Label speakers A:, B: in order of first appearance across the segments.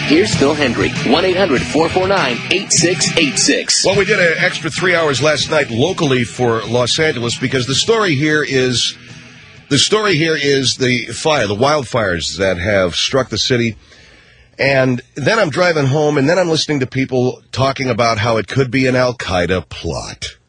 A: Here's Phil Hendry, 1-800-449-8686.
B: Well, we did an extra 3 hours last night locally for Los Angeles because the story here is the fire, the wildfires that have struck the city. And then I'm driving home, and then I'm listening to people talking about how it could be an Al-Qaeda plot.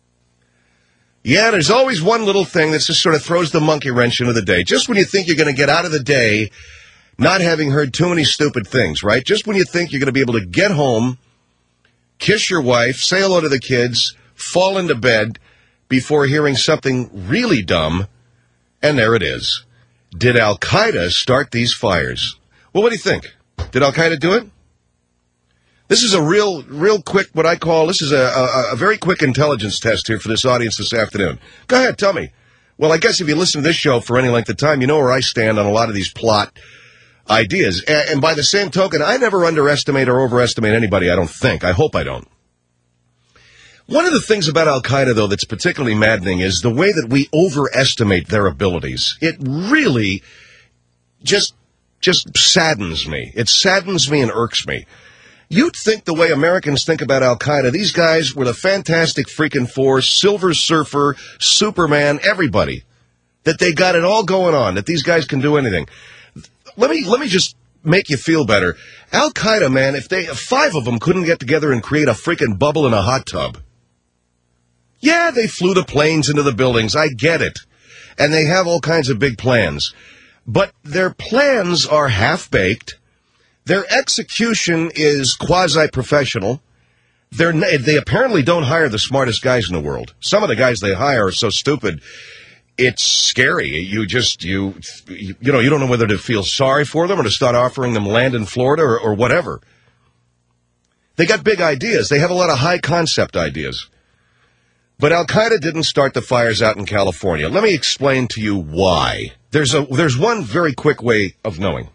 B: Yeah, there's always one little thing that just sort of throws the monkey wrench into the day. Just when you think you're going to get out of the day not having heard too many stupid things, right? Just when you think you're going to be able to get home, kiss your wife, say hello to the kids, fall into bed before hearing something really dumb, and there it is. Did Al-Qaeda start these fires? Well, what do you think? Did Al-Qaeda do it? This is a real quick, what I call, this is a very quick intelligence test here for this audience this afternoon. Go ahead, tell me. Well, I guess if you listen to this show for any length of time, you know where I stand on a lot of these plot ideas. And by the same token, I never underestimate or overestimate anybody, I don't think. I hope I don't. One of the things about Al-Qaeda, though, that's particularly maddening is the way that we overestimate their abilities. It really just saddens me. It saddens me and irks me. You'd think the way Americans think about Al-Qaeda, these guys were the Fantastic Freaking Four, Silver Surfer, Superman, everybody. That they got it all going on, that these guys can do anything. Let me just make you feel better. Al-Qaeda, man, if 5 of them couldn't get together and create a freaking bubble in a hot tub. Yeah, they flew the planes into the buildings, I get it. And they have all kinds of big plans. But their plans are half-baked. Their execution is quasi-professional. They apparently don't hire the smartest guys in the world. Some of the guys they hire are so stupid, it's scary. You don't know whether to feel sorry for them or to start offering them land in Florida or whatever. They got big ideas. They have a lot of high-concept ideas. But Al-Qaeda didn't start the fires out in California. Let me explain to you why. There's one very quick way of knowing.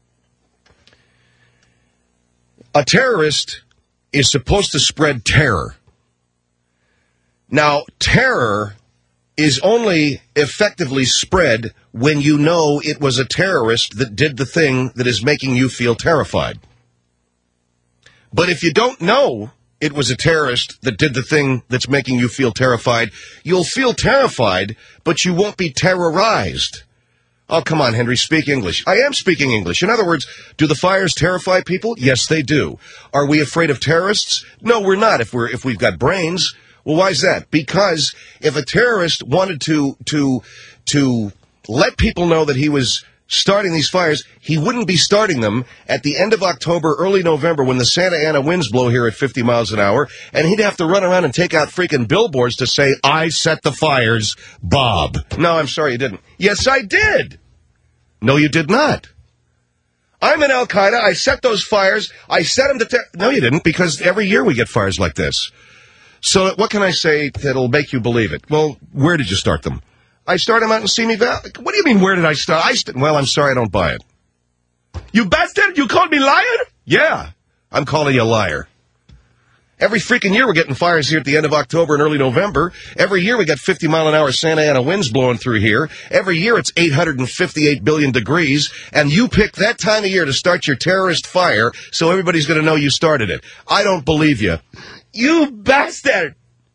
B: A terrorist is supposed to spread terror. Now, terror is only effectively spread when you know it was a terrorist that did the thing that is making you feel terrified. But if you don't know it was a terrorist that did the thing that's making you feel terrified, you'll feel terrified, but you won't be terrorized. Oh, come on, Henry, speak English. I am speaking English. In other words, do the fires terrify people? Yes, they do. Are we afraid of terrorists? No, we're not if we've got brains. Well, why is that? Because if a terrorist wanted to let people know that he was starting these fires, he wouldn't be starting them at the end of October, early November, when the Santa Ana winds blow here at 50 miles an hour, and he'd have to run around and take out freaking billboards to say, I set the fires, Bob. No, I'm sorry, you didn't. Yes, I did. No, you did not. I'm in Al-Qaeda. I set those fires. I set them to... No, you didn't, because every year we get fires like this. So what can I say that'll make you believe it? Well, where did you start them? I started them out in Simi Valley. What do you mean, where did I start? Well, I'm sorry, I don't buy it. You bastard! You called me liar? Yeah, I'm calling you a liar. Every freaking year we're getting fires here at the end of October and early November. Every year we got 50-mile-an-hour Santa Ana winds blowing through here. Every year it's 858 billion degrees, and you pick that time of year to start your terrorist fire so everybody's going to know you started it. I don't believe you. You bastard!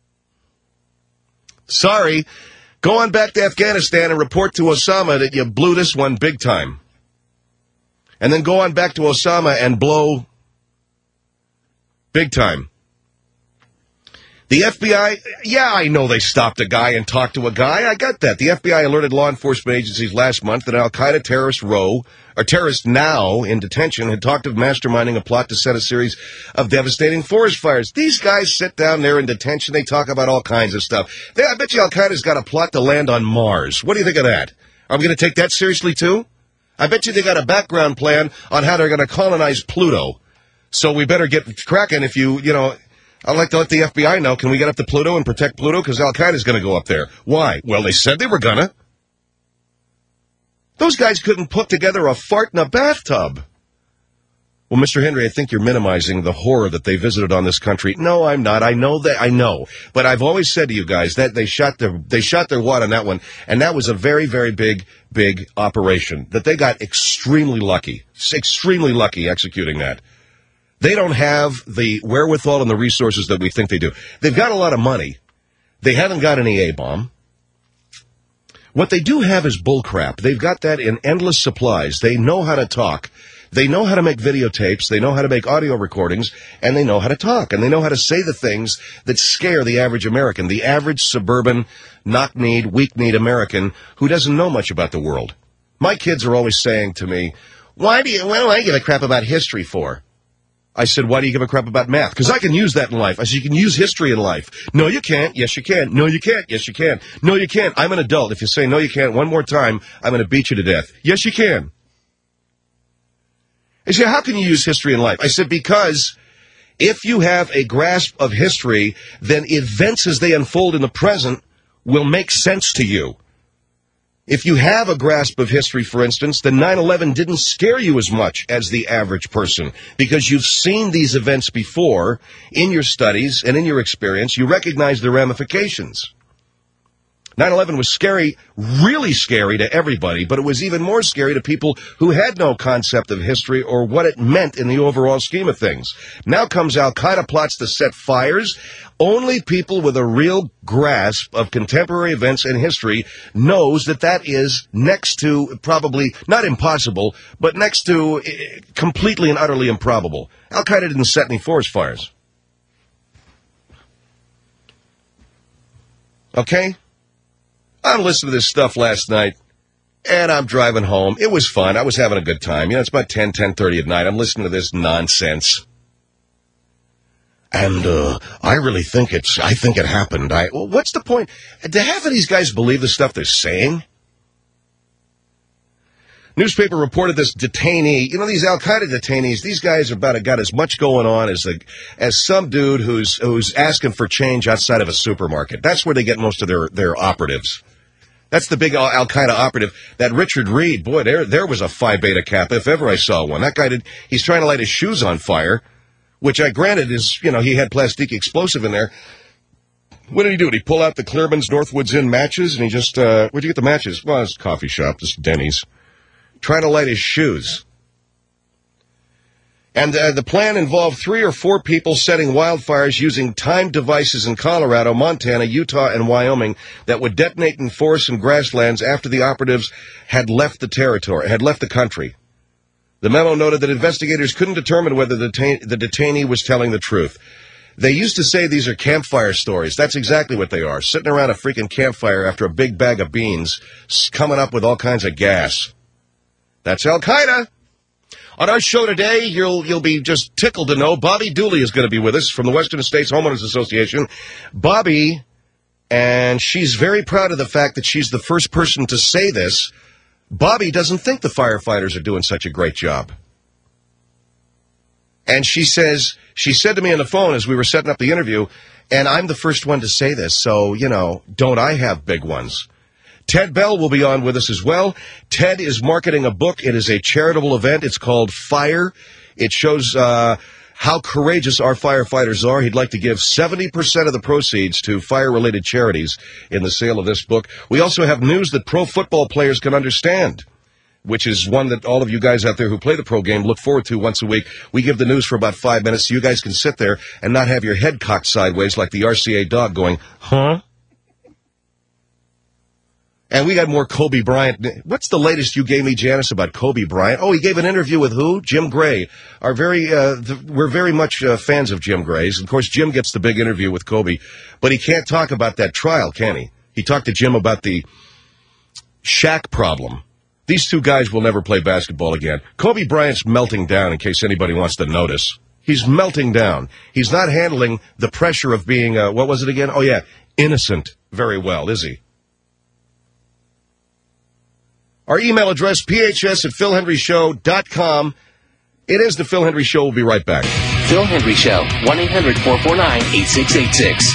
B: Sorry. Go on back to Afghanistan and report to Osama that you blew this one big time. And then go on back to Osama and blow big time. The FBI, yeah, I know they stopped a guy and talked to a guy. I got that. The FBI alerted law enforcement agencies last month that Al-Qaeda terrorist now in detention had talked of masterminding a plot to set a series of devastating forest fires. These guys sit down there in detention. They talk about all kinds of stuff. I bet you Al-Qaeda's got a plot to land on Mars. What do you think of that? Are we going to take that seriously, too? I bet you they got a background plan on how they're going to colonize Pluto. So we better get cracking if I'd like to let the FBI know, can we get up to Pluto and protect Pluto? Because Al-Qaeda's going to go up there. Why? Well, they said they were going to. Those guys couldn't put together a fart in a bathtub. Well, Mr. Henry, I think you're minimizing the horror that they visited on this country. No, I'm not. I know. But I've always said to you guys that they shot their wad on that one, and that was a very, very big operation, that they got extremely lucky executing that. They don't have the wherewithal and the resources that we think they do. They've got a lot of money. They haven't got any A-bomb. What they do have is bullcrap. They've got that in endless supplies. They know how to talk. They know how to make videotapes, they know how to make audio recordings, and they know how to talk, and they know how to say the things that scare the average American, the average suburban, knock-kneed, weak-kneed American who doesn't know much about the world. My kids are always saying to me, why do I give a crap about history for? I said, why do you give a crap about math? Because I can use that in life. I said, you can use history in life. No, you can't. Yes, you can. No, you can't. Yes, you can. No, you can't. I'm an adult. If you say no, you can't one more time, I'm going to beat you to death. Yes, you can. I said, how can you use history in life? I said, because if you have a grasp of history, then events as they unfold in the present will make sense to you. If you have a grasp of history, for instance, then 9/11 didn't scare you as much as the average person because you've seen these events before in your studies and in your experience. You recognize the ramifications. 9/11 was scary, really scary to everybody, but it was even more scary to people who had no concept of history or what it meant in the overall scheme of things. Now comes Al-Qaeda plots to set fires. Only people with a real grasp of contemporary events and history knows that that is next to, probably not impossible, but next to completely and utterly improbable. Al-Qaeda didn't set any forest fires. Okay? I'm listening to this stuff last night, and I'm driving home. It was fun. I was having a good time. You know, it's about 10:30 at night. I'm listening to this nonsense. And I really think it happened. Well, what's the point? Do half of these guys believe the stuff they're saying? Newspaper reported this detainee. You know, these Al-Qaeda detainees, these guys have got as much going on as some dude who's asking for change outside of a supermarket. That's where they get most of their operatives. That's the big Al-Qaeda operative. That Richard Reed, boy, there was a Phi Beta Kappa if ever I saw one. That guy he's trying to light his shoes on fire, which I granted is, you know, he had plastic explosive in there. What did he do? Did he pull out the Clearman's Northwoods Inn matches and he just, where'd you get the matches? Well, it's a coffee shop, just Denny's. Trying to light his shoes. And the plan involved 3 or 4 people setting wildfires using timed devices in Colorado, Montana, Utah, and Wyoming that would detonate in forests and grasslands after the operatives had left the country. The memo noted that investigators couldn't determine whether the detainee was telling the truth. They used to say these are campfire stories. That's exactly what they are. Sitting around a freaking campfire after a big bag of beans, coming up with all kinds of gas. That's Al-Qaeda. On our show today, you'll be just tickled to know Bobby Dooley is going to be with us from the Western States Homeowners Association. Bobby, and she's very proud of the fact that she's the first person to say this. Bobby doesn't think the firefighters are doing such a great job. And she said to me on the phone as we were setting up the interview, and I'm the first one to say this, so, you know, don't I have big ones? Ted Bell will be on with us as well. Ted is marketing a book. It is a charitable event. It's called Fire. It shows how courageous our firefighters are. He'd like to give 70% of the proceeds to fire-related charities in the sale of this book. We also have news that pro football players can understand, which is one that all of you guys out there who play the pro game look forward to once a week. We give the news for about 5 minutes so you guys can sit there and not have your head cocked sideways like the RCA dog going, huh? And we got more Kobe Bryant. What's the latest you gave me, Janice, about Kobe Bryant? Oh, he gave an interview with who? Jim Gray. We're very much fans of Jim Gray's. Of course, Jim gets the big interview with Kobe, but he can't talk about that trial, can he? He talked to Jim about the Shaq problem. These two guys will never play basketball again. Kobe Bryant's melting down, in case anybody wants to notice. He's melting down. He's not handling the pressure of being, what was it again? Oh, yeah, innocent very well, is he? Our email address, phs@philhenryshow.com. It is the Phil Hendry Show. We'll be right back.
A: Phil Hendry Show, 1-800-449-8686.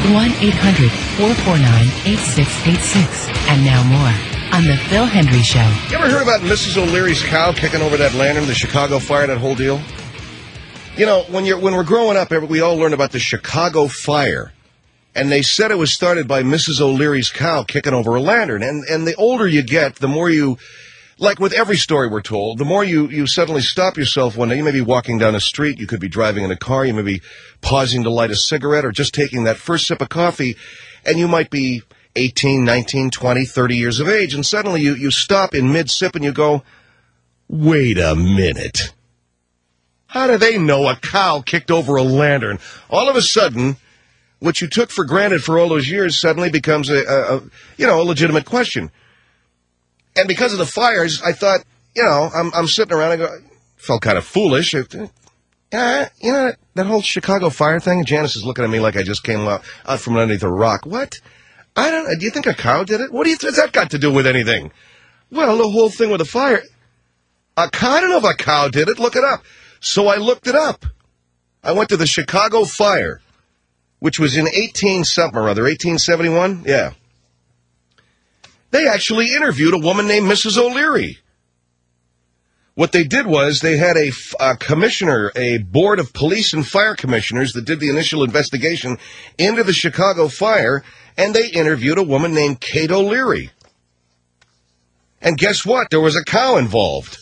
A: 1-800-449-8686. And now more on The Phil Hendrie Show.
B: You ever heard about Mrs. O'Leary's cow kicking over that lantern, the Chicago fire, that whole deal? You know, when we're growing up, we all learned about the Chicago fire. And they said it was started by Mrs. O'Leary's cow kicking over a lantern. And the older you get, the more you, like with every story we're told, the more you suddenly stop yourself one day. You may be walking down a street, you could be driving in a car, you may be pausing to light a cigarette or just taking that first sip of coffee, and you might be 18, 19, 20, 30 years of age, and suddenly you stop in mid-sip and you go, wait a minute. How do they know a cow kicked over a lantern? All of a sudden, what you took for granted for all those years suddenly becomes a legitimate question. And because of the fires, I thought, I'm sitting around and felt kind of foolish. That whole Chicago fire thing, Janice is looking at me like I just came out from underneath a rock. What? Do you think a cow did it? What has that got to do with anything? Well, the whole thing with the fire. I don't know if a cow did it. Look it up. So I looked it up. I went to the Chicago fire, which was in 1871. Yeah. They actually interviewed a woman named Mrs. O'Leary. What they did was they had a commissioner, a board of police and fire commissioners that did the initial investigation into the Chicago fire, and they interviewed a woman named Kate O'Leary. And guess what? There was a cow involved.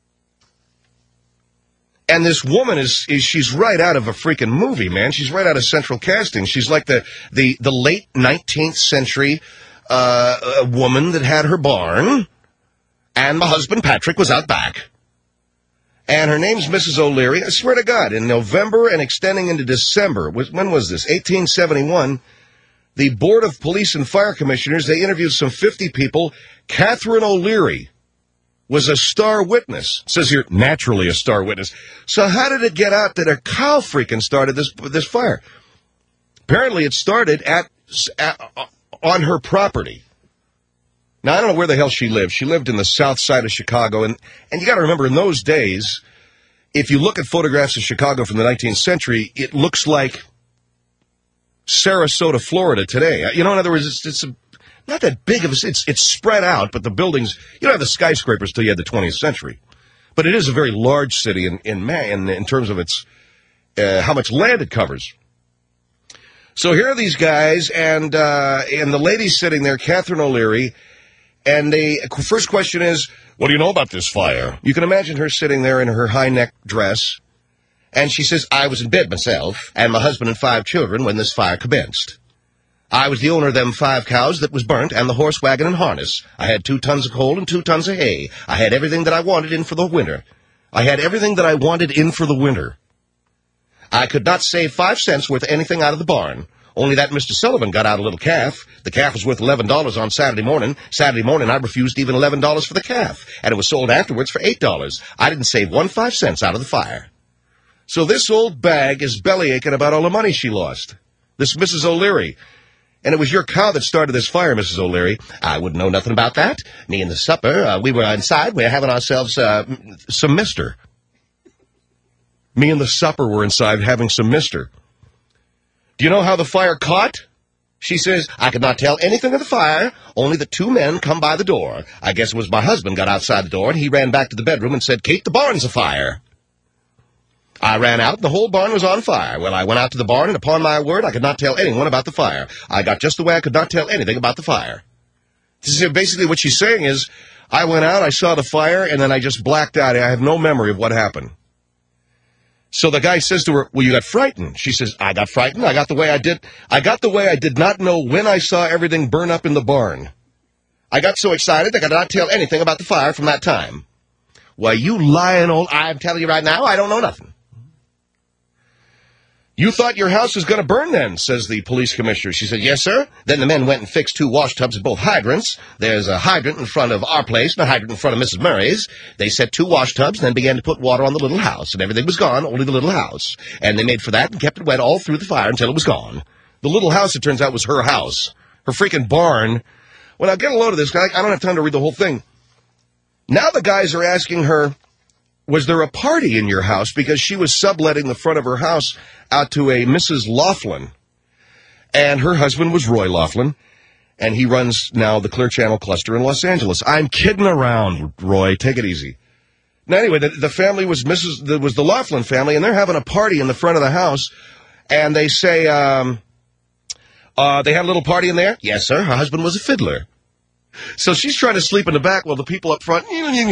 B: And this woman she's right out of a freaking movie, man. She's right out of Central Casting. She's like the late 19th century woman that had her barn, and my husband Patrick was out back. And her name's Mrs. O'Leary. I swear to God, in November and extending into December, when was this? 1871, the Board of Police and Fire Commissioners, they interviewed some 50 people. Catherine O'Leary was a star witness. It says here, naturally a star witness. So how did it get out that a cow freaking started this fire? Apparently it started on her property. Now, I don't know where the hell she lived. She lived in the south side of Chicago. And you got to remember, in those days, if you look at photographs of Chicago from the 19th century, it looks like Sarasota, Florida today. In other words, it's not that big of a city. It's spread out, but the buildings, you don't have the skyscrapers till you had the 20th century. But it is a very large city in terms of its how much land it covers. So here are these guys, and the lady's sitting there, Catherine O'Leary, and the first question is, what do you know about this fire? You can imagine her sitting there in her high-neck dress, and she says, I was in bed myself, and my husband and 5 children when this fire commenced. I was the owner of them 5 cows that was burnt and the horse wagon and harness. I had 2 tons of coal and 2 tons of hay. I had everything that I wanted in for the winter. I could not save 5 cents worth of anything out of the barn. Only that Mr. Sullivan got out a little calf. The calf was worth $11 on Saturday morning. Saturday morning, I refused even $11 for the calf, and it was sold afterwards for $8. I didn't save 5 cents out of the fire. So this old bag is bellyaching about all the money she lost. This Mrs. O'Leary. And it was your cow that started this fire, Mrs. O'Leary. I wouldn't know nothing about that. Me and the supper, we were inside. We were having ourselves some mister. Me and the supper were inside having some mister. Do you know how the fire caught? She says, I could not tell anything of the fire, only the 2 men come by the door. I guess it was my husband got outside the door, and he ran back to the bedroom and said, Kate, the barn's afire. I ran out, and the whole barn was on fire. Well, I went out to the barn, and upon my word, I could not tell anyone about the fire. I got just the way I could not tell anything about the fire. This is basically what she's saying is, I went out, I saw the fire, and then I just blacked out. I have no memory of what happened. So the guy says to her, well, you got frightened. She says, I got frightened. I got the way I did not know when I saw everything burn up in the barn. I got so excited I could not tell anything about the fire from that time. Why, you lying old, I'm telling you right now, I don't know nothing. You thought your house was going to burn then, says the police commissioner. She said, yes, sir. Then the men went and fixed 2 wash tubs and both hydrants. There's a hydrant in front of our place and a hydrant in front of Mrs. Murray's. They set 2 wash tubs and then began to put water on the little house. And everything was gone, only the little house. And they made for that and kept it wet all through the fire until it was gone. The little house, it turns out, was her house. Her freaking barn. Well, now get a load of this guy. I don't have time to read the whole thing. Now the guys are asking her, was there a party in your house? Because she was subletting the front of her house out to a Mrs. Laughlin. And her husband was Roy Laughlin, and he runs now the Clear Channel cluster in Los Angeles. I'm kidding around, Roy. Take it easy. Now, anyway, the family was the Laughlin family, and they're having a party in the front of the house, and they say, they had a little party in there? Yes, sir. Her husband was a fiddler. So she's trying to sleep in the back while the people up front,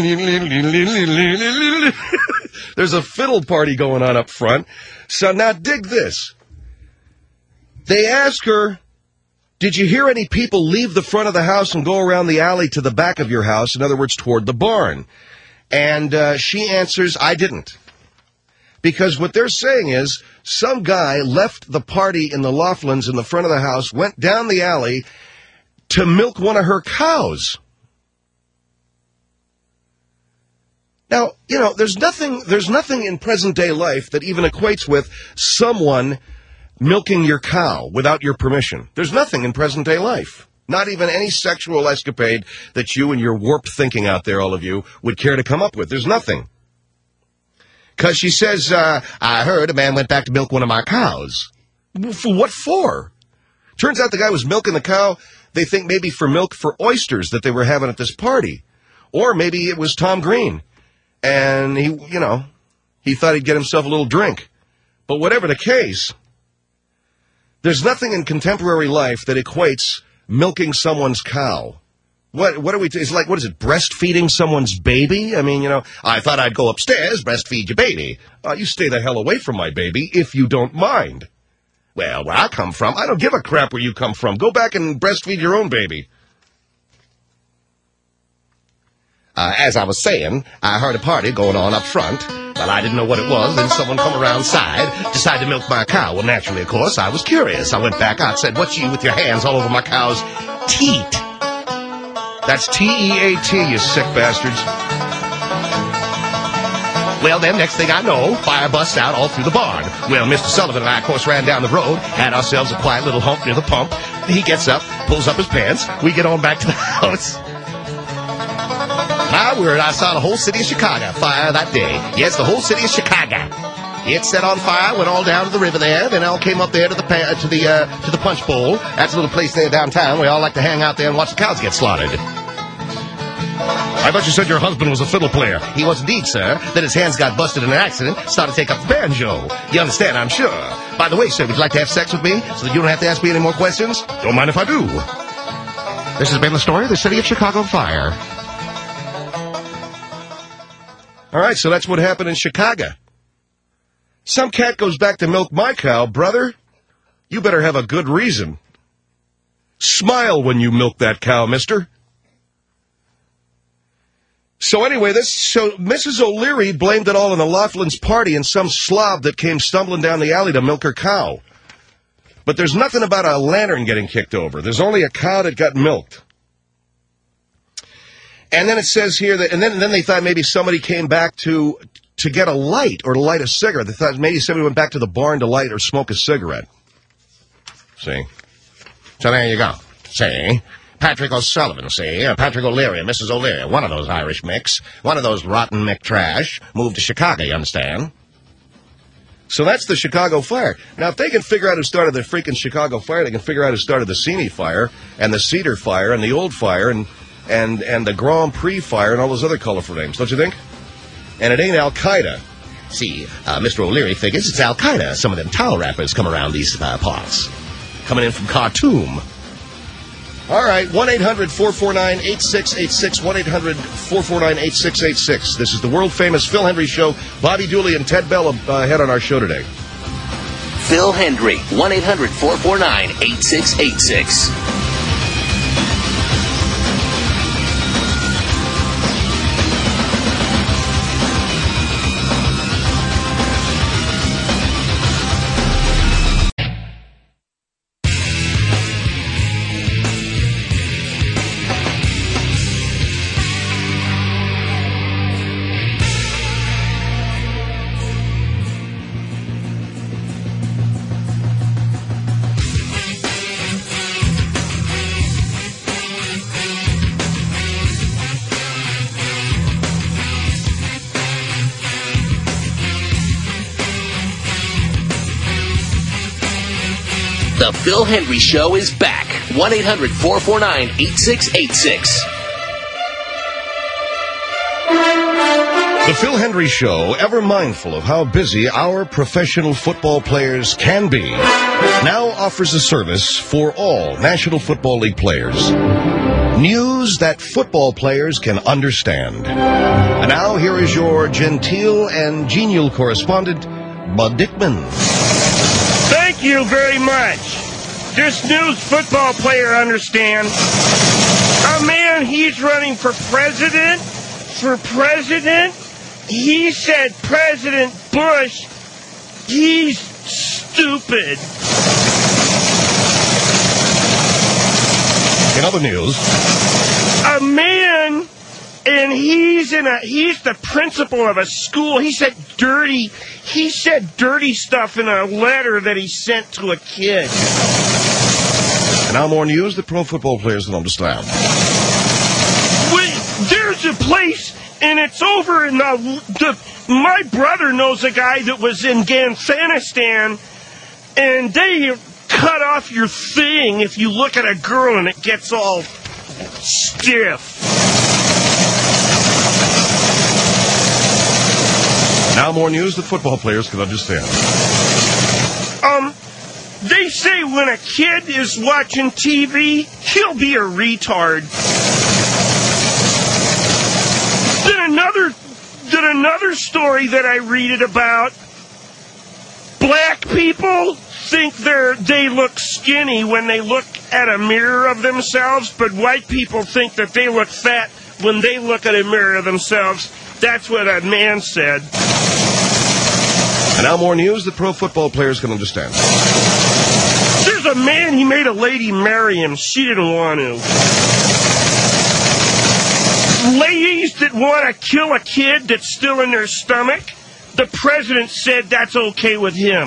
B: there's a fiddle party going on up front. So now dig this. They ask her, did you hear any people leave the front of the house and go around the alley to the back of your house? In other words, toward the barn. And she answers, I didn't. Because what they're saying is some guy left the party in the Laughlins in the front of the house, went down the alley to milk one of her cows. Now, you know, there's nothing in present-day life that even equates with someone milking your cow without your permission. There's nothing in present-day life. Not even any sexual escapade that you and your warped thinking out there, all of you, would care to come up with. There's nothing. Because she says, I heard a man went back to milk one of my cows. For what for? Turns out the guy was milking the cow, they think maybe for milk for oysters that they were having at this party. Or maybe it was Tom Green. And he thought he'd get himself a little drink. But whatever the case, there's nothing in contemporary life that equates milking someone's cow. What are we, it's like, what is it, breastfeeding someone's baby? I mean, I thought I'd go upstairs, breastfeed your baby. You stay the hell away from my baby, if you don't mind. Well, where I come from, I don't give a crap where you come from. Go back and breastfeed your own baby. As I was saying, I heard a party going on up front. Well, I didn't know what it was. Then someone come around side, decided to milk my cow. Well, naturally, of course, I was curious. I went back out, said, what you with your hands all over my cow's teat? That's T-E-A-T, you sick bastards. Well, then, next thing I know, fire busts out all through the barn. Well, Mr. Sullivan and I, of course, ran down the road, had ourselves a quiet little hump near the pump. He gets up, pulls up his pants. We get on back to the house. My word, I saw the whole city of Chicago fire that day. Yes, the whole city of Chicago. It set on fire, went all down to the river there, then all came up there to the punch bowl. That's a little place there downtown. We all like to hang out there and watch the cows get slaughtered. I thought you said your husband was a fiddle player. He was indeed, sir. Then his hands got busted in an accident, started to take up the banjo. You understand, I'm sure. By the way, sir, would you like to have sex with me so that you don't have to ask me any more questions? Don't mind if I do. This has been the story of the city of Chicago fire. All right, so that's what happened in Chicago. Some cat goes back to milk my cow. Brother, you better have a good reason. Smile when you milk that cow, mister. So anyway, Mrs. O'Leary blamed it all on the Laughlin's party and some slob that came stumbling down the alley to milk her cow. But there's nothing about a lantern getting kicked over. There's only a cow that got milked. And then it says here that, and then they thought maybe somebody came back to get a light or to light a cigarette. They thought maybe somebody went back to the barn to light or smoke a cigarette. See? So there you go. See? Patrick O'Sullivan, see? Patrick O'Leary, Mrs. O'Leary, one of those Irish micks, one of those rotten Mick trash, moved to Chicago, you understand? So that's the Chicago fire. Now, if they can figure out who started the freaking Chicago fire, they can figure out who started the Sini fire, and the Cedar fire, and the Old fire, and the Grand Prix fire, and all those other colorful names, don't you think? And it ain't Al-Qaeda. See, Mr. O'Leary figures it's Al-Qaeda. Some of them towel wrappers come around these parts. Coming in from Khartoum. All right, 1-800-449-8686, 1-800-449-8686. This is the world-famous Phil Hendry Show. Bobby Dooley and Ted Bell ahead on our show today.
C: Phil Hendry, 1-800-449-8686. The Phil Hendry Show is back. 1-800-449-8686.
B: The Phil Hendry Show, ever mindful of how busy our professional football players can be, now offers a service for all National Football League players. News that football players can understand. And now, here is your genteel and genial correspondent, Bud Dickman.
D: Thank you very much. This news football player understands. A man, he's running for president. He said President Bush, he's stupid.
B: In other news,
D: a man, and he's the principal of a school. He said dirty stuff in a letter that he sent to a kid.
B: and now more news that pro football players can understand.
D: There's a place, and it's over in my brother knows a guy that was in Afghanistan, and they cut off your thing if you look at a girl and it gets all stiff.
B: Now more news that football players can understand.
D: They say when a kid is watching TV, he'll be a retard. Then another story that I read it about, black people think they look skinny when they look at a mirror of themselves, but white people think that they look fat when they look at a mirror of themselves. That's what a man said.
B: And now more news that pro football players can understand.
D: There's a man, he made a lady marry him. She didn't want to. Ladies that want to kill a kid that's still in their stomach, the president said that's okay with him.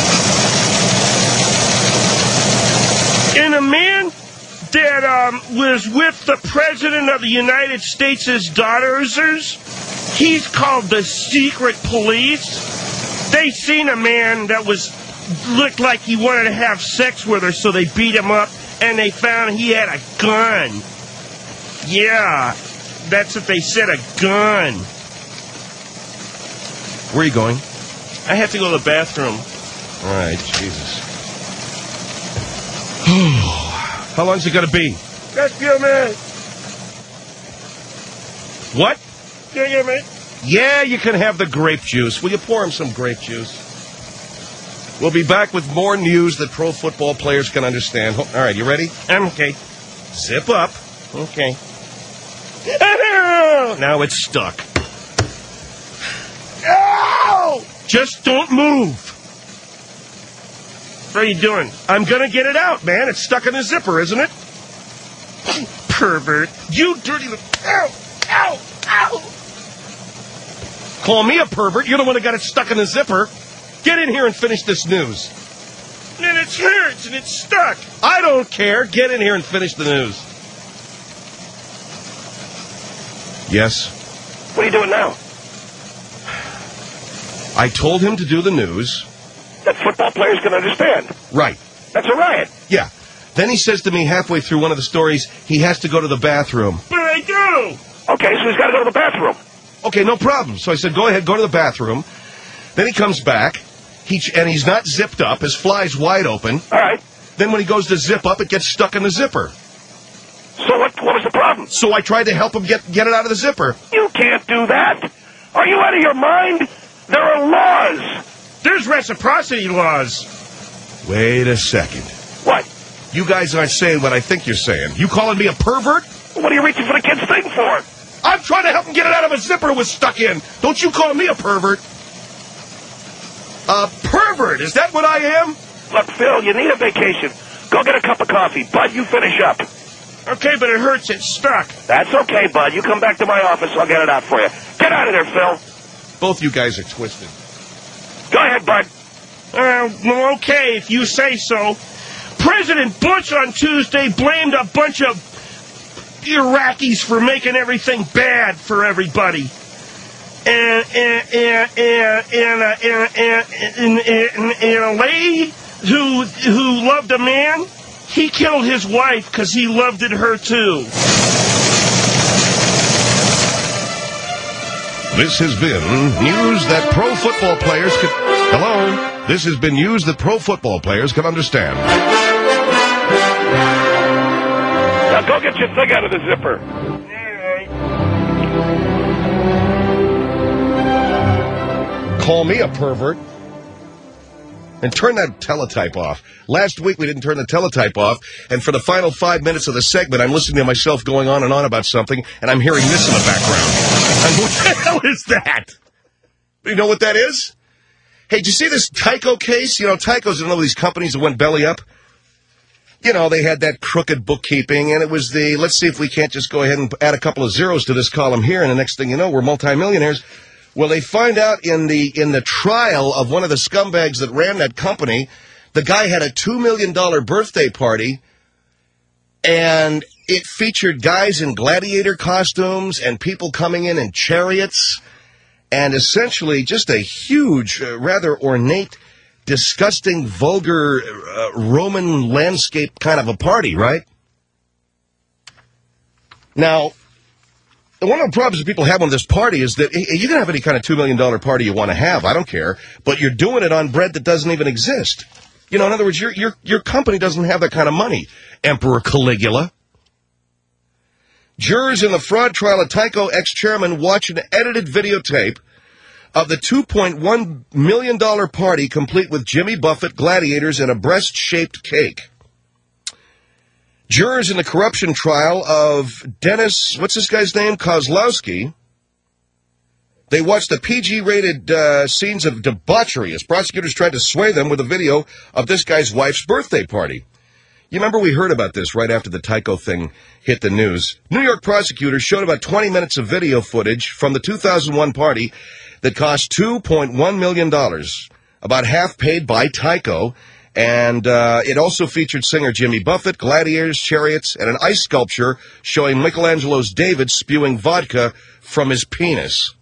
D: And a man that was with the president of the United States' daughters, he's called the secret police. They seen a man that looked like he wanted to have sex with her, so they beat him up, and they found he had a gun. Yeah, that's what they said, a gun.
B: Where are you going?
D: I have to go to the bathroom.
B: All right, Jesus. How long's it going to be?
D: Just a few minutes.
B: What?
D: Yeah, mate.
B: Yeah, you can have the grape juice. Will you pour him some grape juice? We'll be back with more news that pro football players can understand. All right, you ready?
D: I'm okay.
B: Zip up.
D: Okay.
B: Now it's stuck.
D: Ow! Just don't move. What are you doing?
B: I'm going to get it out, man. It's stuck in the zipper, isn't it?
D: Pervert.
B: You dirty little... Ow! Ow! Ow! Call me a pervert. You're the one that got it stuck in the zipper. Get in here and finish this news.
D: And it hurts and it's stuck.
B: I don't care. Get in here and finish the news. Yes?
D: What are you doing now?
B: I told him to do the news.
D: That football players can understand.
B: Right.
D: That's a riot.
B: Yeah. Then he says to me halfway through one of the stories, he has to go to the bathroom.
D: But I do. Okay, so he's got to go to the bathroom.
B: Okay, no problem. So I said, go ahead, go to the bathroom. Then he comes back, and he's not zipped up. His fly's wide open.
D: All right.
B: Then when he goes to zip up, it gets stuck in the zipper.
D: So what was the problem?
B: So I tried to help him get it out of the zipper.
D: You can't do that. Are you out of your mind? There are laws. There's reciprocity laws.
B: Wait a second.
D: What?
B: You guys aren't saying what I think you're saying. You calling me a pervert?
D: What are you reaching for the kid's thing for?
B: I'm trying to help him get it out of a zipper it was stuck in. Don't you call me a pervert. A pervert? Is that what I am?
D: Look, Phil, you need a vacation. Go get a cup of coffee. Bud, you finish up. Okay, but it hurts. It's stuck. That's okay, Bud. You come back to my office. I'll get it out for you. Get out of there, Phil.
B: Both you guys are twisted.
D: Go ahead, Bud. Okay, if you say so. President Bush on Tuesday blamed a bunch of Iraqis for making everything bad for everybody. And a lady who loved a man, he killed his wife because he loved her too.
B: This has been news that pro football players could... Hello? This has been news that pro football players can understand.
D: Now go get your thing out of the zipper.
B: Call me a pervert. And turn that teletype off. Last week we didn't turn the teletype off, and for the final 5 minutes of the segment, I'm listening to myself going on and on about something, and I'm hearing this in the background. And what the hell is that? You know what that is? Hey, did you see this Tyco case? You know, Tyco's one of these companies that went belly up. You know, they had that crooked bookkeeping, and it was the, let's see if we can't just go ahead and add a couple of zeros to this column here, and the next thing you know, we're multimillionaires. Well, they find out in the trial of one of the scumbags that ran that company, the guy had a $2 million birthday party, and it featured guys in gladiator costumes and people coming in chariots, and essentially just a huge, rather ornate, disgusting, vulgar Roman landscape kind of a party, right? Now, one of the problems that people have on this party is that you can have any kind of $2 million party you want to have. I don't care. But you're doing it on bread that doesn't even exist. You know, in other words, your company doesn't have that kind of money. Emperor Caligula. Jurors in the fraud trial of Tyco ex-chairman watch an edited videotape of the $2.1 million party complete with Jimmy Buffett, gladiators, and a breast-shaped cake. Jurors in the corruption trial of Dennis, what's this guy's name, Kozlowski, they watched the PG-rated scenes of debauchery as prosecutors tried to sway them with a video of this guy's wife's birthday party. You remember we heard about this right after the Tyco thing hit the news. New York prosecutors showed about 20 minutes of video footage from the 2001 party that cost $2.1 million, about half paid by Tyco. And it also featured singer Jimmy Buffett, gladiators, chariots, and an ice sculpture showing Michelangelo's David spewing vodka from his penis.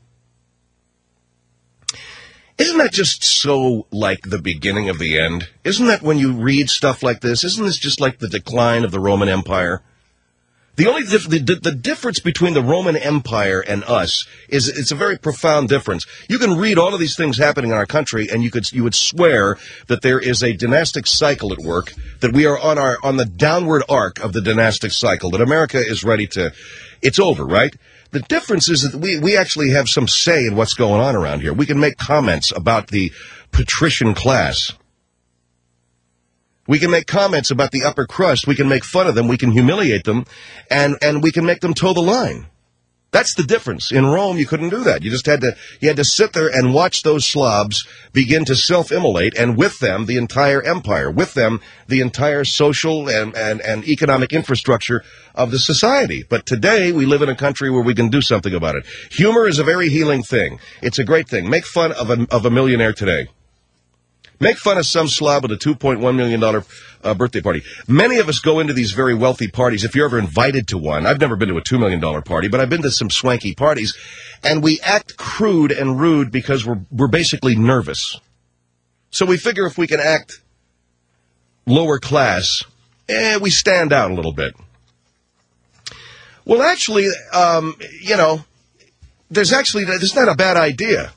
B: Isn't that just so like the beginning of the end? Isn't that when you read stuff like this, isn't this just like the decline of the Roman Empire? The only the difference between the Roman Empire and us is it's a very profound difference. You can read all of these things happening in our country, and you would swear that there is a dynastic cycle at work, that we are on the downward arc of the dynastic cycle, that America is ready to, it's over, right? The difference is that we actually have some say in what's going on around here. We can make comments about the patrician class. We can make comments about the upper crust. We can make fun of them. We can humiliate them, and we can make them toe the line. That's the difference. In Rome, you couldn't do that. You had to sit there and watch those slobs begin to self-immolate, and with them, the entire empire, with them, the entire social and economic infrastructure of the society. But today, we live in a country where we can do something about it. Humor is a very healing thing. It's a great thing. Make fun of a millionaire today. Make fun of some slob with a $2.1 million birthday party. Many of us go into these very wealthy parties. If you're ever invited to one, I've never been to a $2 million party, but I've been to some swanky parties, and we act crude and rude because we're basically nervous. So we figure if we can act lower class, we stand out a little bit. Well, actually, there's not a bad idea.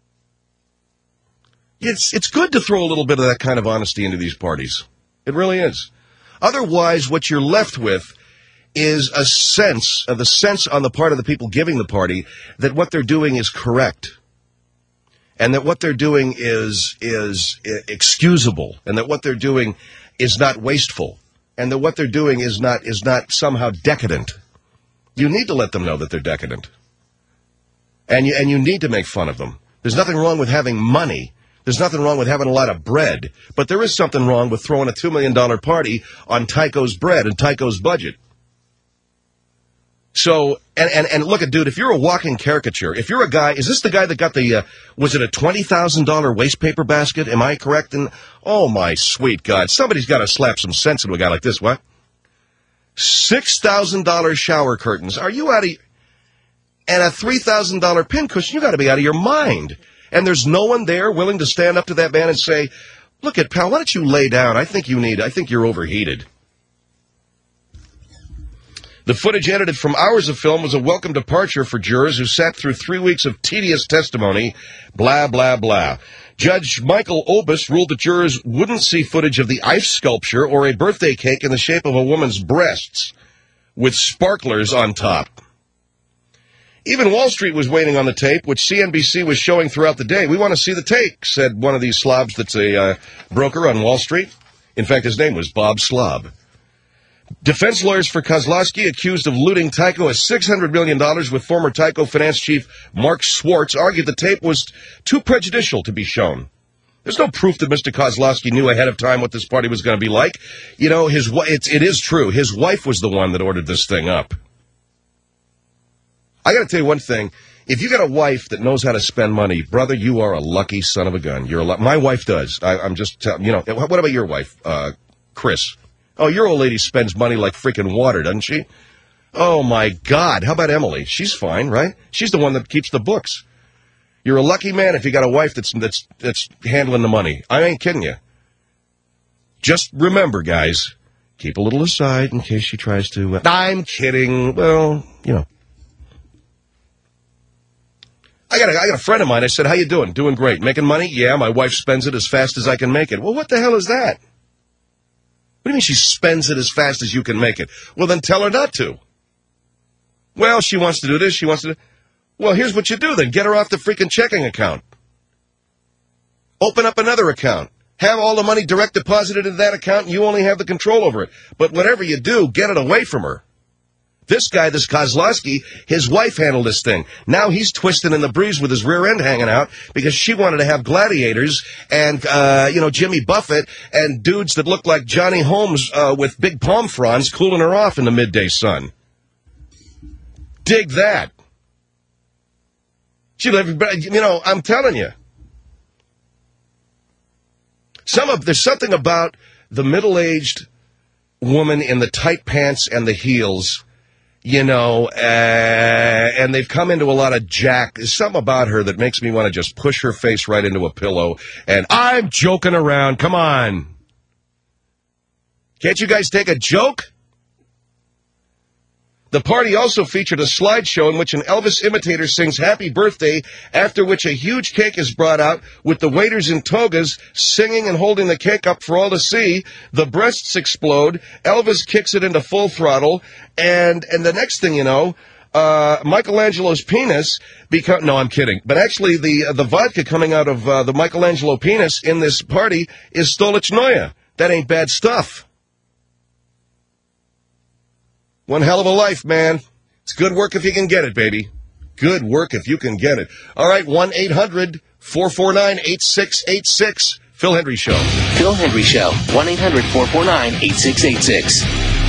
B: It's good to throw a little bit of that kind of honesty into these parties. It really is. Otherwise, what you're left with is the sense on the part of the people giving the party that what they're doing is correct, and that what they're doing is excusable, and that what they're doing is not wasteful, and that what they're doing is not somehow decadent. You need to let them know that they're decadent, and you need to make fun of them. There's nothing wrong with having money. There's nothing wrong with having a lot of bread, but there is something wrong with throwing a $2 million party on Tyco's bread and Tyco's budget. So, and look at, dude, if you're a walking caricature, if you're a guy, is this the guy that got was it a $20,000 waste paper basket? Am I correct? And, oh my sweet God, somebody's got to slap some sense into a guy like this, what? $6,000 shower curtains. Are you out of, and a $3,000 pincushion, you got to be out of your mind. And there's no one there willing to stand up to that man and say, Look at, pal, why don't you lay down? I think you're overheated. The footage edited from hours of film was a welcome departure for jurors who sat through 3 weeks of tedious testimony, blah, blah, blah. Judge Michael Obus ruled that jurors wouldn't see footage of the ice sculpture or a birthday cake in the shape of a woman's breasts with sparklers on top. Even Wall Street was waiting on the tape, which CNBC was showing throughout the day. We want to see the tape, said one of these slobs that's a broker on Wall Street. In fact, his name was Bob Slob. Defense lawyers for Kozlowski, accused of looting Tyco $600 million with former Tyco finance chief Mark Schwartz, argued the tape was too prejudicial to be shown. There's no proof that Mr. Kozlowski knew ahead of time what this party was going to be like. You know, it is true. His wife was the one that ordered this thing up. I got to tell you one thing. If you got a wife that knows how to spend money, brother, you are a lucky son of a gun. My wife does. I'm just telling you know. What about your wife, Chris? Oh, your old lady spends money like freaking water, doesn't she? Oh, my God. How about Emily? She's fine, right? She's the one that keeps the books. You're a lucky man if you got a wife that's handling the money. I ain't kidding you. Just remember, guys, keep a little aside in case she tries to... I'm kidding. Well, you know. I got a friend of mine. I said, how you doing? Doing great. Making money? Yeah, my wife spends it as fast as I can make it. Well, what the hell is that? What do you mean she spends it as fast as you can make it? Well, then tell her not to. Well, she wants to do this, she wants to do... Well, here's what you do then. Get her off the freaking checking account. Open up another account. Have all the money direct deposited into that account, and you only have the control over it. But whatever you do, get it away from her. This guy, this Kozlowski, his wife handled this thing. Now he's twisting in the breeze with his rear end hanging out because she wanted to have gladiators and, Jimmy Buffett and dudes that look like Johnny Holmes with big palm fronds cooling her off in the midday sun. Dig that. I'm telling you. There's something about the middle-aged woman in the tight pants and the heels, and they've come into a lot of jack. There's something about her that makes me want to just push her face right into a pillow. And I'm joking around. Come on. Can't you guys take a joke? The party also featured a slideshow in which an Elvis imitator sings Happy Birthday, after which a huge cake is brought out with the waiters in togas singing and holding the cake up for all to see. The breasts explode. Elvis kicks it into full throttle. And the next thing you know, Michelangelo's penis no, I'm kidding. But actually, the vodka coming out of the Michelangelo penis in this party is Stolichnaya. That ain't bad stuff. One hell of a life, man. It's good work if you can get it, baby. Good work if you can get it. All right, 1-800-449-8686. Phil Hendry Show.
C: Phil Hendry Show. 1-800-449-8686.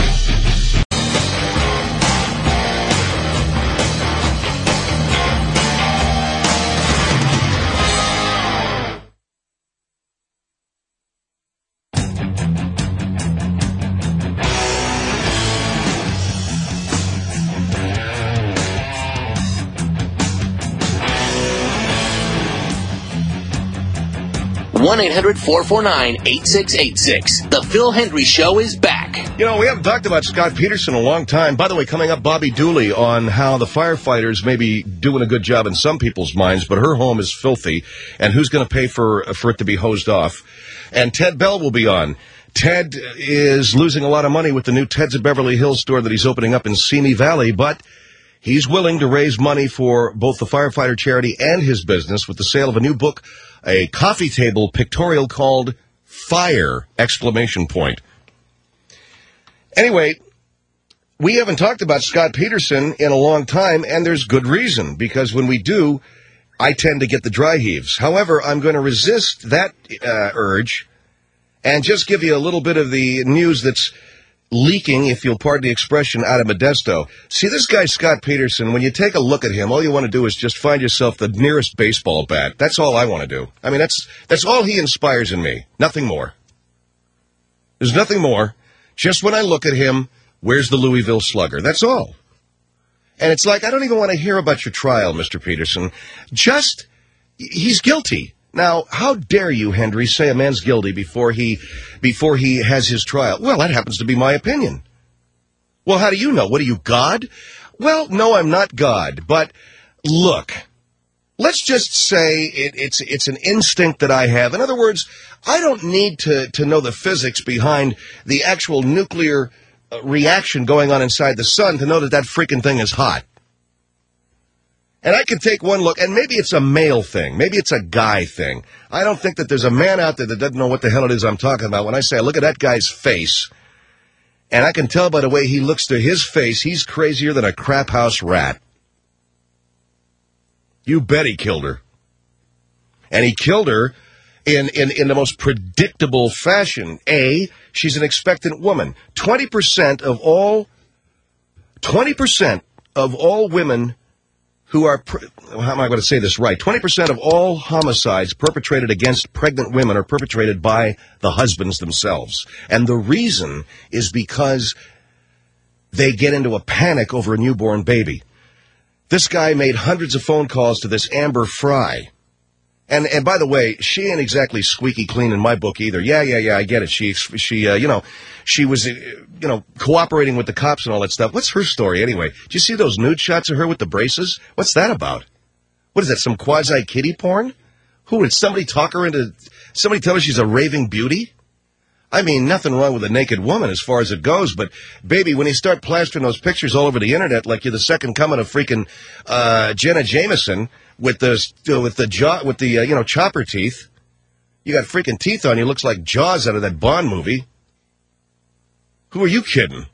C: 1-800-449-8686. The Phil Hendry Show is back.
B: We haven't talked about Scott Peterson in a long time. By the way, coming up, Bobby Dooley on how the firefighters may be doing a good job in some people's minds, but her home is filthy, and who's going to pay for it to be hosed off. And Ted Bell will be on. Ted is losing a lot of money with the new Ted's of Beverly Hills store that he's opening up in Simi Valley, but he's willing to raise money for both the firefighter charity and his business with the sale of a new book, a coffee table pictorial called Fire! Anyway, we haven't talked about Scott Peterson in a long time, and there's good reason, because when we do, I tend to get the dry heaves. However, I'm going to resist that urge and just give you a little bit of the news that's leaking, if you'll pardon the expression, out of Modesto. See, this guy, Scott Peterson, when you take a look at him, all you want to do is just find yourself the nearest baseball bat. That's all I want to do. I mean, that's all he inspires in me. Nothing more. There's nothing more. Just when I look at him, where's the Louisville Slugger? That's all. And it's like, I don't even want to hear about your trial, Mr. Peterson. He's guilty. Now, how dare you, Hendry, say a man's guilty before he has his trial? Well, that happens to be my opinion. Well, how do you know? What are you, God? Well, no, I'm not God. But look, let's just say it's an instinct that I have. In other words, I don't need to know the physics behind the actual nuclear reaction going on inside the sun to know that freaking thing is hot. And I can take one look, and maybe it's a male thing. Maybe it's a guy thing. I don't think that there's a man out there that doesn't know what the hell it is I'm talking about when I say, look at that guy's face. And I can tell by the way he looks to his face, he's crazier than a crap house rat. You bet he killed her. And he killed her in the most predictable fashion. A, she's an expectant woman. 20% of all women who are, how am I going to say this right? 20% of all homicides perpetrated against pregnant women are perpetrated by the husbands themselves. And the reason is because they get into a panic over a newborn baby. This guy made hundreds of phone calls to this Amber Fry. And by the way, she ain't exactly squeaky clean in my book either. Yeah, I get it. She was, cooperating with the cops and all that stuff. What's her story anyway? Did you see those nude shots of her with the braces? What's that about? What is that, some quasi-kiddie porn? Who, did somebody talk her into, somebody tell her she's a raving beauty? I mean, nothing wrong with a naked woman as far as it goes, but, baby, when you start plastering those pictures all over the internet like you're the second coming of freaking Jenna Jameson with the chopper teeth, you got freaking teeth on you, looks like Jaws out of that Bond movie. Who are you kidding?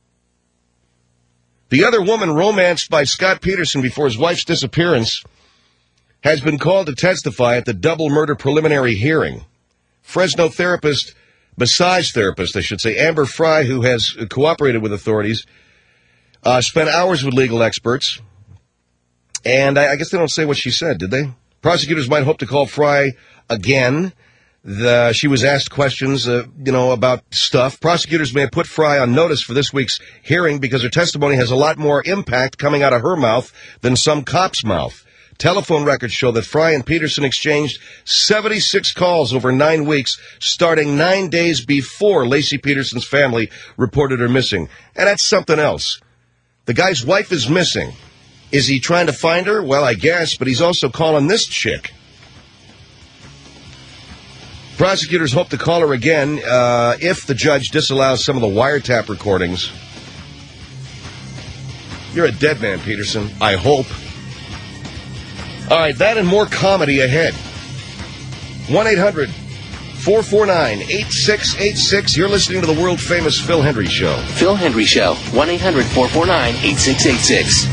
B: The other woman romanced by Scott Peterson before his wife's disappearance has been called to testify at the double murder preliminary hearing. Fresno massage therapist, Amber Fry, who has cooperated with authorities, spent hours with legal experts. And I guess they don't say what she said, did they? Prosecutors might hope to call Fry again. She was asked questions, about stuff. Prosecutors may have put Fry on notice for this week's hearing because her testimony has a lot more impact coming out of her mouth than some cop's mouth. Telephone records show that Fry and Peterson exchanged 76 calls over 9 weeks, starting 9 days before Lacey Peterson's family reported her missing. And that's something else. The guy's wife is missing. Is he trying to find her? Well, I guess, but he's also calling this chick. Prosecutors hope to call her again if the judge disallows some of the wiretap recordings. You're a dead man, Peterson. I hope. All right, that and more comedy ahead. 1-800-449-8686. You're listening to the world-famous Phil Hendry Show.
C: Phil Hendry Show. 1-800-449-8686.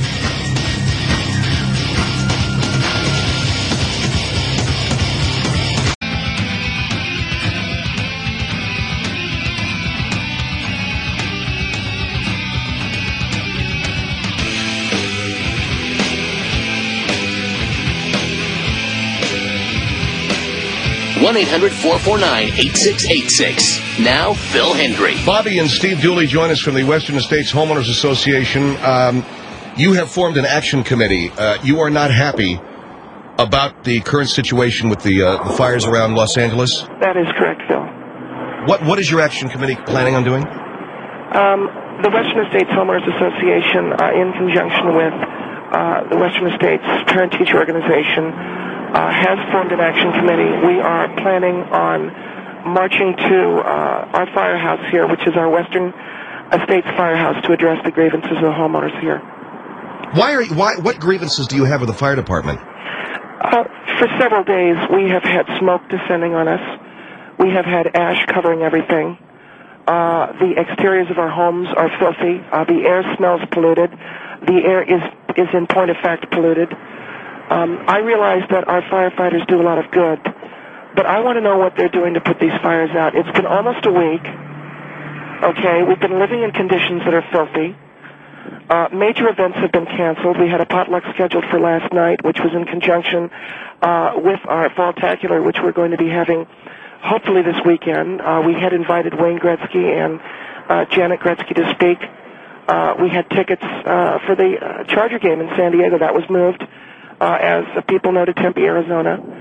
C: 1-800-449-8686. Now, Phil Hendry.
B: Bobby and Steve Dooley join us from the Western States Homeowners Association. You have formed an action committee. You are not happy about the current situation with the fires around Los Angeles?
E: That is correct, Phil.
B: What is your action committee planning on doing?
E: The Western States Homeowners Association, in conjunction with the Western States Parent-Teacher Organization, has formed an action committee. We are planning on marching to our firehouse here, which is our Western States Firehouse, to address the grievances of the homeowners here.
B: What grievances do you have with the fire department?
E: For several days, we have had smoke descending on us. We have had ash covering everything. The exteriors of our homes are filthy. The air smells polluted. The air is in point of fact polluted. I realize that our firefighters do a lot of good, but I want to know what they're doing to put these fires out. It's been almost a week. Okay, we've been living in conditions that are filthy. Major events have been canceled. We had a potluck scheduled for last night, which was in conjunction with our Fall-tacular, which we're going to be having hopefully this weekend. We had invited Wayne Gretzky and Janet Gretzky to speak. We had tickets for the Charger game in San Diego. That was moved, as people know, to Tempe, Arizona.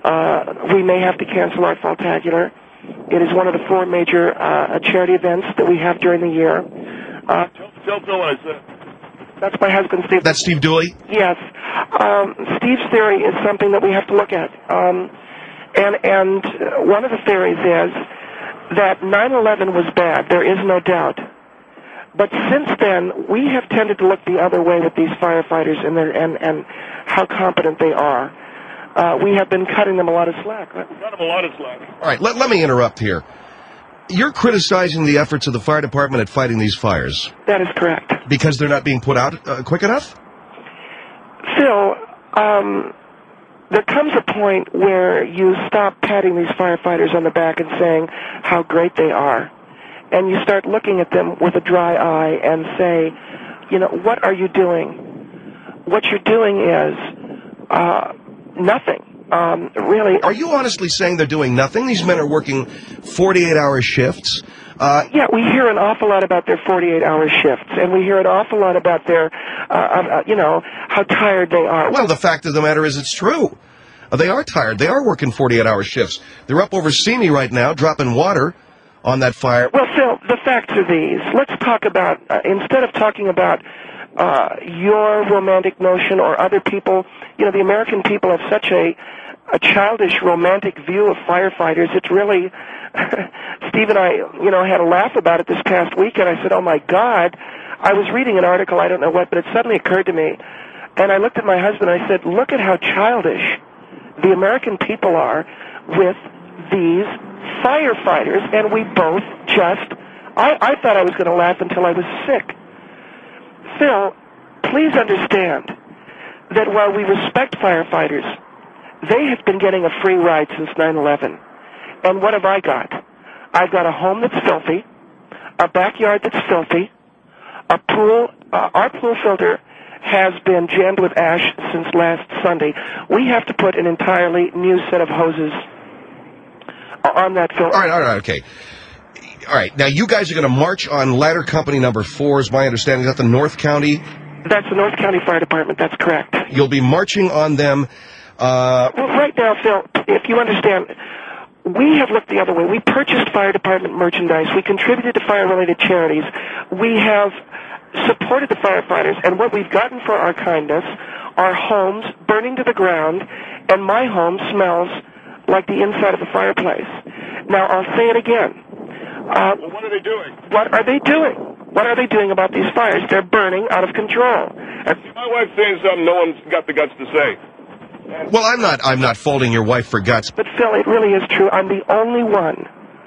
E: We may have to cancel our Fall-tacular. It is one of the 4 major charity events that we have during the year.
D: Tell Phil what I said.
E: That's my husband, Steve.
B: That's Steve Dooley?
E: Yes. Steve's theory is something that we have to look at. And one of the theories is that 9/11 was bad. There is no doubt. But since then, we have tended to look the other way with these firefighters and how competent they are. We have been cutting them a lot of slack.
D: Cut them a lot of slack.
B: All right, let me interrupt here. You're criticizing the efforts of the fire department at fighting these fires.
E: That is correct.
B: Because they're not being put out quick enough?
E: Phil, there comes a point where you stop patting these firefighters on the back and saying how great they are. And you start looking at them with a dry eye and say, you know, what are you doing? What you're doing is nothing. Really.
B: Are you honestly saying they're doing nothing? These men are working 48-hour shifts.
E: Yeah, we hear an awful lot about their 48-hour shifts, and we hear an awful lot about their, how tired they are.
B: Well, the fact of the matter is it's true. They are tired. They are working 48-hour shifts. They're up over Simi right now, dropping water on that fire.
E: Well, Phil, the facts are these. Let's talk about, instead of talking about your romantic notion or other people, you know, the American people have such a childish romantic view of firefighters. It's really, Steve and I, you know, had a laugh about it this past week, and I said, oh my God, I was reading an article, I don't know what, but it suddenly occurred to me, and I looked at my husband and I said, look at how childish the American people are with these firefighters, and we both just, I thought I was going to laugh until I was sick. Phil, please understand that while we respect firefighters, they have been getting a free ride since 9/11. And what have I got? I've got a home that's filthy, a backyard that's filthy, a pool. Our pool filter has been jammed with ash since last Sunday. We have to put an entirely new set of hoses on that filter.
B: All right, okay. All right, now you guys are going to march on ladder company number 4, is my understanding. Is that the North County?
E: That's the North County Fire Department, that's correct.
B: You'll be marching on them.
E: Well, right now, Phil, if you understand, we have looked the other way. We purchased fire department merchandise. We contributed to fire-related charities. We have supported the firefighters, and what we've gotten for our kindness are homes burning to the ground, and my home smells like the inside of a fireplace. Now, I'll say it again.
D: Well, what are they doing?
E: What are they doing? What are they doing about these fires? They're burning out of control.
D: My wife's saying something no one's got the guts to say.
B: Well, I'm not faulting your wife for guts.
E: But Phil, it really is true. I'm the only one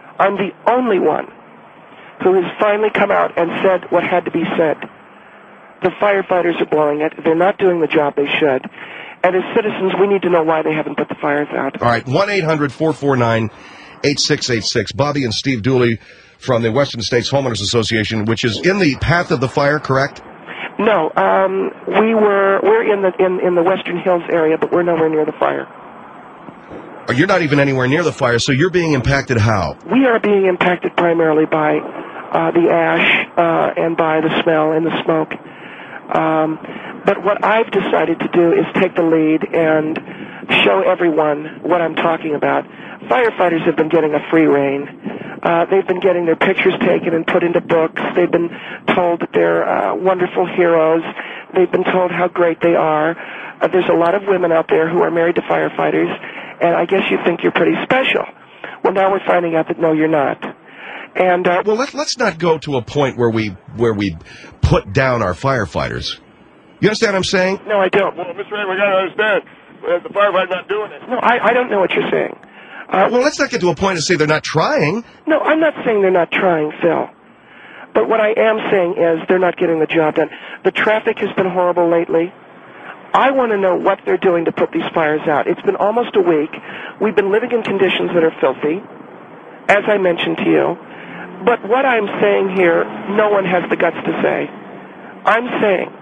E: who has finally come out and said what had to be said. The firefighters are blowing it. They're not doing the job they should. And as citizens, we need to know why they haven't put the fires out.
B: All right, 1-800-449-8686. Bobby and Steve Dooley from the Western States Homeowners Association, which is in the path of the fire, correct?
E: No, we're in the Western Hills area, but we're nowhere near the fire.
B: Oh, you're not even anywhere near the fire, so you're being impacted how?
E: We are being impacted primarily by the ash and by the smell and the smoke. But what I've decided to do is take the lead and show everyone what I'm talking about. Firefighters have been getting a free rein. They've been getting their pictures taken and put into books. They've been told that they're wonderful heroes. They've been told how great they are. There's a lot of women out there who are married to firefighters, and I guess you think you're pretty special. Well, now we're finding out that no, you're not. And
B: well, let's not go to a point where we put down our firefighters. You understand what I'm saying?
E: No, I don't.
D: Well, Mr. Ray, we got to understand. The firefighter's not doing it.
E: No, I don't know what you're saying.
B: Well, let's not get to a point and say they're not trying.
E: No, I'm not saying they're not trying, Phil. But what I am saying is they're not getting the job done. The traffic has been horrible lately. I want to know what they're doing to put these fires out. It's been almost a week. We've been living in conditions that are filthy, as I mentioned to you. But what I'm saying here, no one has the guts to say. I'm saying,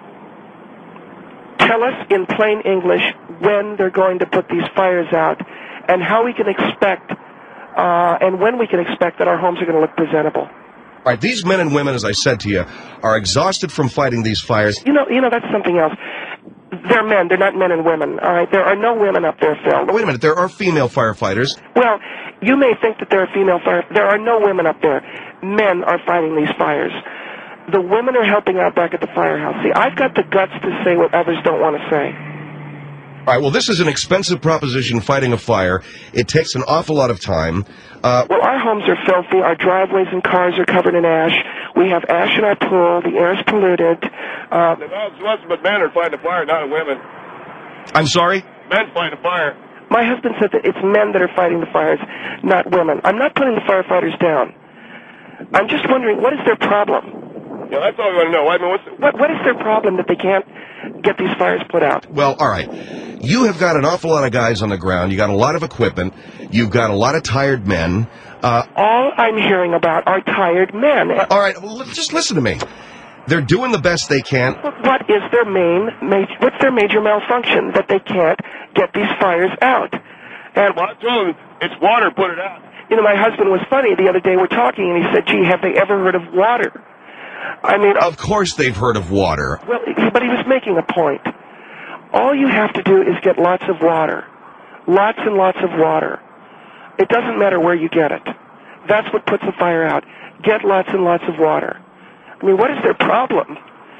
E: tell us in plain English when they're going to put these fires out and how we can expect and when we can expect that our homes are going to look presentable.
B: All right, these men and women, as I said to you, are exhausted from fighting these fires.
E: You know, that's something else. They're men. They're not men and women. All right. There are no women up there, Phil.
B: Wait a minute. There are female firefighters.
E: Well, you may think that there are female firefighters. There are no women up there. Men are fighting these fires. The women are helping out back at the firehouse. See, I've got the guts to say what others don't want to say.
B: All right, well, this is an expensive proposition, fighting a fire. It takes an awful lot of time.
E: Well, our homes are filthy. Our driveways and cars are covered in ash. We have ash in our pool. The air is polluted.
F: But men are fighting the fire, not women.
B: I'm sorry?
F: Men fight the fire.
E: My husband said that it's men that are fighting the fires, not women. I'm not putting the firefighters down. I'm just wondering, what is their problem?
F: Yeah, that's all we want to know. I mean,
E: What is their problem that they can't get these fires put out?
B: Well, all right. You have got an awful lot of guys on the ground. You got a lot of equipment. You've got a lot of tired men.
E: All I'm hearing about are tired men.
B: All right, well, just listen to me. They're doing the best they can.
E: What is their what's their major malfunction that they can't get these fires out? And
F: well, I told them, it's water, put it out.
E: You know, my husband was funny the other day. We're talking, and he said, "Gee, have they ever heard of water?" I mean,
B: of course they've heard of water.
E: Well, but he was making a point. All you have to do is get lots of water. Lots and lots of water. It doesn't matter where you get it. That's what puts the fire out. Get lots and lots of water. I mean, what is their problem?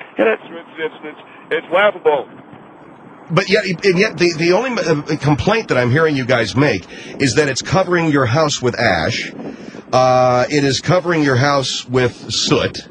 F: It's laughable.
B: But yet the only complaint that I'm hearing you guys make is that it's covering your house with ash. It is covering your house with soot.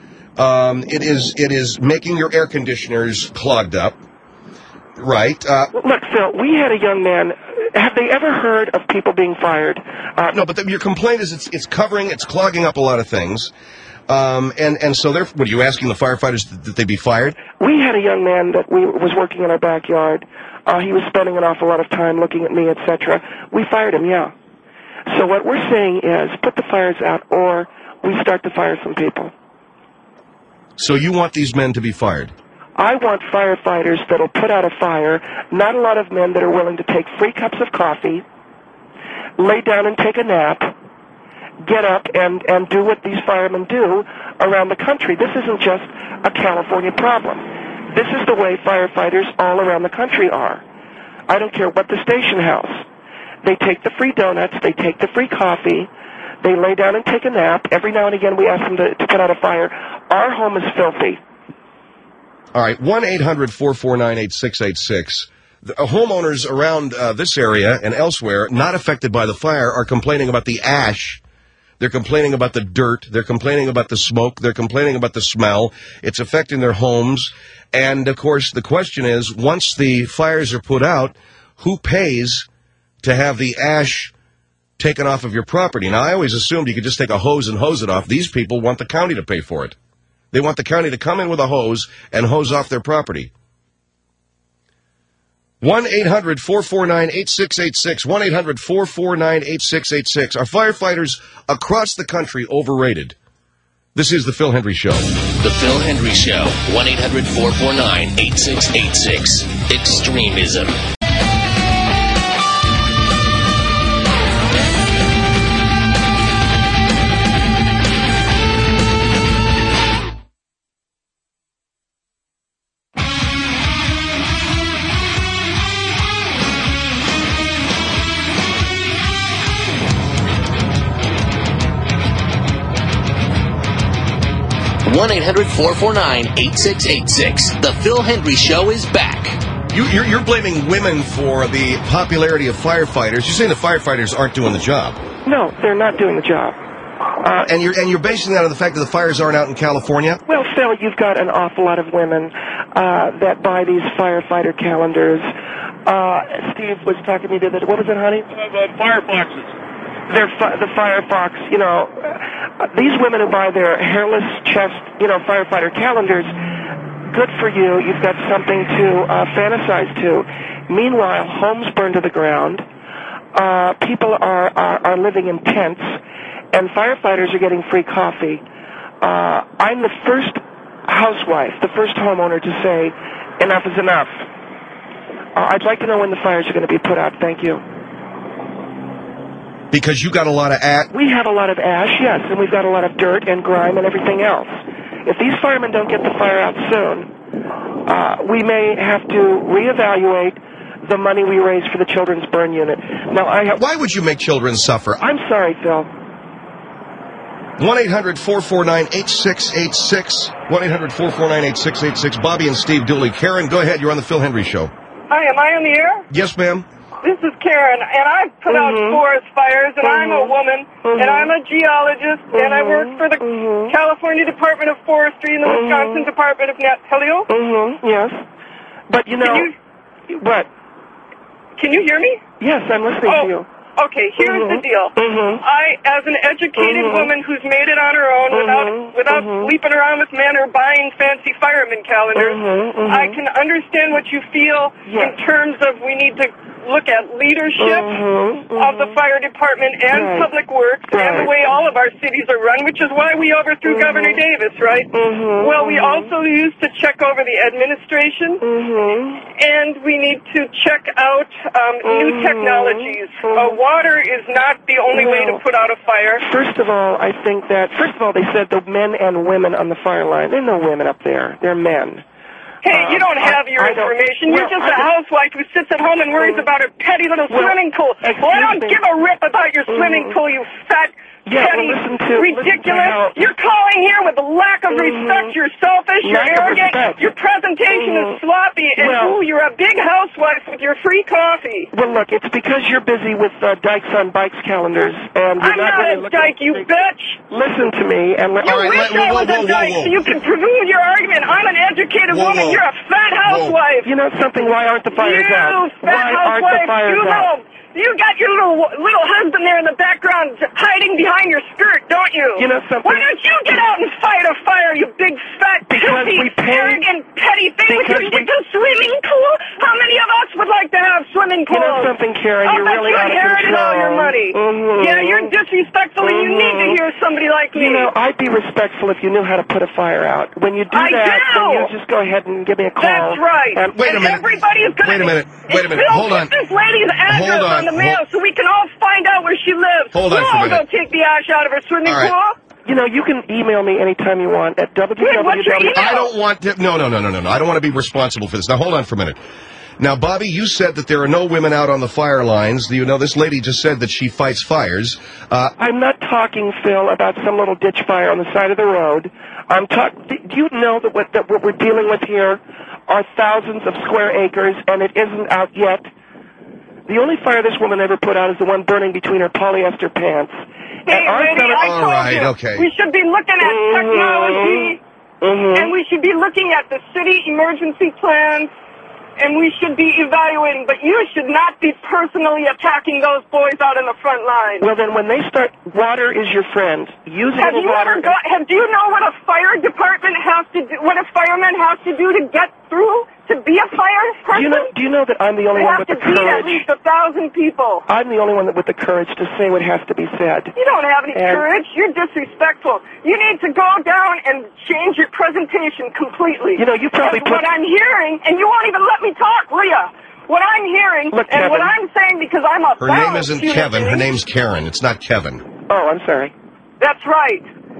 B: It is making your air conditioners clogged up. Right.
E: Look, Phil, we had a young man. Have they ever heard of people being fired?
B: No, but your complaint is it's clogging up a lot of things. And so what are you asking the firefighters that they be fired?
E: We had a young man that was working in our backyard. He was spending an awful lot of time looking at me, etc. We fired him, yeah. So what we're saying is put the fires out or we start to fire some people.
B: So you want these men to be fired?
E: I want firefighters that'll put out a fire, not a lot of men that are willing to take 3 cups of coffee, lay down and take a nap, get up and do what these firemen do around the country. This isn't just a California problem. This is the way firefighters all around the country are. I don't care what the station house. They take the free donuts, they take the free coffee, they lay down and take a nap. Every now and again we ask them to put out a fire. Our home is filthy.
B: All right, 1-800-449-8686. Homeowners around this area and elsewhere not affected by the fire are complaining about the ash. They're complaining about the dirt. They're complaining about the smoke. They're complaining about the smell. It's affecting their homes. And, of course, the question is, once the fires are put out, who pays to have the ash taken off of your property? Now, I always assumed you could just take a hose and hose it off. These people want the county to pay for it. They want the county to come in with a hose and hose off their property. 1-800-449-8686. 1-800-449-8686. Are firefighters across the country overrated? This is The Phil Hendrie Show.
C: The Phil Hendrie Show. 1-800-449-8686. Extremism. One 1-800-449-8686. The Phil Hendrie Show is back.
B: You're blaming women for the popularity of firefighters. You're saying the firefighters aren't doing the job.
E: No, they're not doing the job.
B: And you're basing that on the fact that the fires aren't out in California?
E: Well, Phil, you've got an awful lot of women that buy these firefighter calendars. Steve was talking to me the other day. What was it, honey?
F: Firefoxes.
E: They're the Firefox, you know. These women who buy their hairless chest, firefighter calendars, good for you. You've got something to fantasize to. Meanwhile, homes burn to the ground. People are living in tents, and firefighters are getting free coffee. I'm the first housewife, the first homeowner to say, enough is enough. I'd like to know when the fires are going to be put out. Thank you.
B: Because you got a lot of ash?
E: We have a lot of ash, yes, and we've got a lot of dirt and grime and everything else. If these firemen don't get the fire out soon, we may have to reevaluate the money we raise for the children's burn unit. Now,
B: Why would you make children suffer?
E: I'm sorry, Phil.
B: 1-800-449-8686. 1-800-449-8686. Bobby and Steve Dooley. Karen, go ahead. You're on the Phil Henry Show.
G: Hi, am I on the air?
B: Yes, ma'am.
G: This is Karen, and I put out forest fires, and I'm a woman, and I'm a geologist, and I work for the California Department of Forestry and the Wisconsin Department of Hello?
E: Yes. But, what?
G: Can you hear me?
E: Yes, I'm listening to you.
G: Okay, here's the deal. I, as an educated woman who's made it on her own without sleeping around with men or buying fancy fireman calendars, I can understand what you feel in terms of we need to look at leadership of the fire department and public works and the way all of our cities are run, which is why we overthrew Governor Davis, right? Well, we also used to check over the administration, and we need to check out new technologies. Water is not the only way to put out a fire.
E: First of all, I think that, they said the men and women on the fire line. There are no women up there. They're men.
G: Hey, you don't have your information. You're just a housewife who sits at home and worries about her petty little swimming pool. Well, I don't give a rip about your swimming pool, you fat, petty, ridiculous. You're calling here with a lack of respect. You're selfish. You're arrogant. Your presentation is sloppy. And you're a big housewife with your free coffee.
E: Well, look, it's because you're busy with Dykes on Bikes calendars. And
G: I'm not a dyke, you bitch.
E: Listen to me. And
G: you wish I was a dyke so you can prove your argument. I'm an educated woman. You're a fat housewife.
E: You know something? Why aren't the fires out?
G: Why aren't the fires out? You got your little husband there in the background hiding behind your skirt, don't you?
E: You know something?
G: Why don't you get out and fight a fire, you big, fat, filthy, arrogant, petty thing with your ridiculous swimming pool? How many of us would like to have swimming pools?
E: You know something, Karen? You're really out of control.
G: You inherited all your money. Yeah, you're disrespectful, and you need to hear somebody like me.
E: You know, I'd be respectful if you knew how to put a fire out. When you do then you just go ahead and give me a call.
G: That's right.
B: Wait a minute.
G: Everybody's
B: Wait a minute. Hold on.
G: This lady's address on the mail so we can all find out where she lives.
B: Hold on for a minute.
G: We'll all go take the ash out of her swimming pool.
E: You know, you can email me anytime you want at www.
G: What's your email?
B: I don't want to. No. I don't want to be responsible for this. Now, hold on for a minute. Now, Bobby, you said that there are no women out on the fire lines. You know, this lady just said that she fights fires.
E: I'm not talking, Phil, about some little ditch fire on the side of the road. I'm talking. Do you know that what we're dealing with here are thousands of square acres, and it isn't out yet? The only fire this woman ever put out is the one burning between her polyester pants.
G: Hey, lady, I told you.
B: Okay.
G: We should be looking at technology, and we should be looking at the city emergency plans, and we should be evaluating. But you should not be personally attacking those boys out in the front line.
E: Well, then, when they start, water is your friend. Use a little water.
G: Do you know what a fire department has to do? What a fireman has to do to get through? To be a fire person?
E: Do you know that I'm the only one with the courage?
G: They have to beat at least 1,000 people.
E: I'm the only one with the courage to say what has to be said.
G: You don't have any courage. You're disrespectful. You need to go down and change your presentation completely.
E: You know, you probably
G: what I'm hearing, and you won't even let me talk, will ya? What I'm hearing,
E: Look,
G: and
E: Kevin,
G: what I'm saying, because I'm a
B: Her name isn't Kevin. Her name's Karen. It's not Kevin.
E: Oh, I'm sorry.
G: That's right.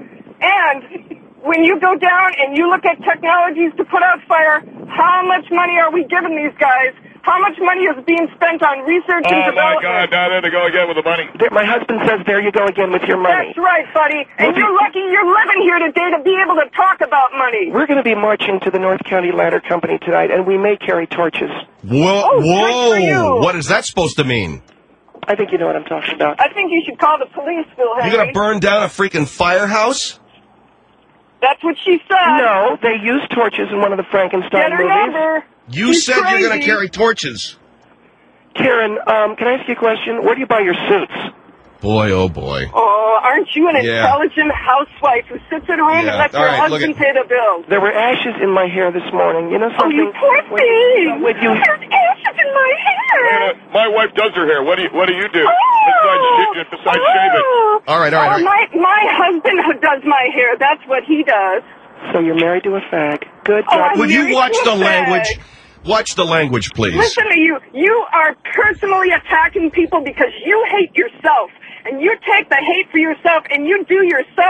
G: And when you go down and you look at technologies to put out fire, how much money are we giving these guys? How much money is being spent on research and development?
F: Oh, my God, now there they go again with the money.
E: My husband says, there you go again with your money.
G: That's right, buddy. And you're lucky you're living here today to be able to talk about money.
E: We're going to be marching to the North County Ladder Company tonight, and we may carry torches.
B: Whoa!
G: Good for you.
B: What is that supposed to mean?
E: I think you know what I'm talking about.
G: I think you should call the police, Phil Henry.
B: You're going to burn down a freaking firehouse?
G: That's what she said.
E: No, they used torches in one of the Frankenstein
G: Get her
E: movies.
G: number.
B: You
G: She's
B: said
G: crazy.
B: you're going to carry torches.
E: Karen, can I ask you a question? Where do you buy your suits?
B: Boy, oh boy.
G: Oh, aren't you an intelligent housewife who sits at home and lets her husband pay the bills?
E: There were ashes in my hair this morning. You know something?
G: Oh, you poor thing.
E: There's
G: ashes in my hair.
F: My wife does her hair. What do you do? Besides shave it?
B: All right.
G: My husband who does my hair, that's what he does.
E: So you're married to a fag. Good job.
B: Would you watch the language? Watch the language, please.
G: Listen to you. You are personally attacking people because you hate yourself. And you take the hate for yourself and you do yourself.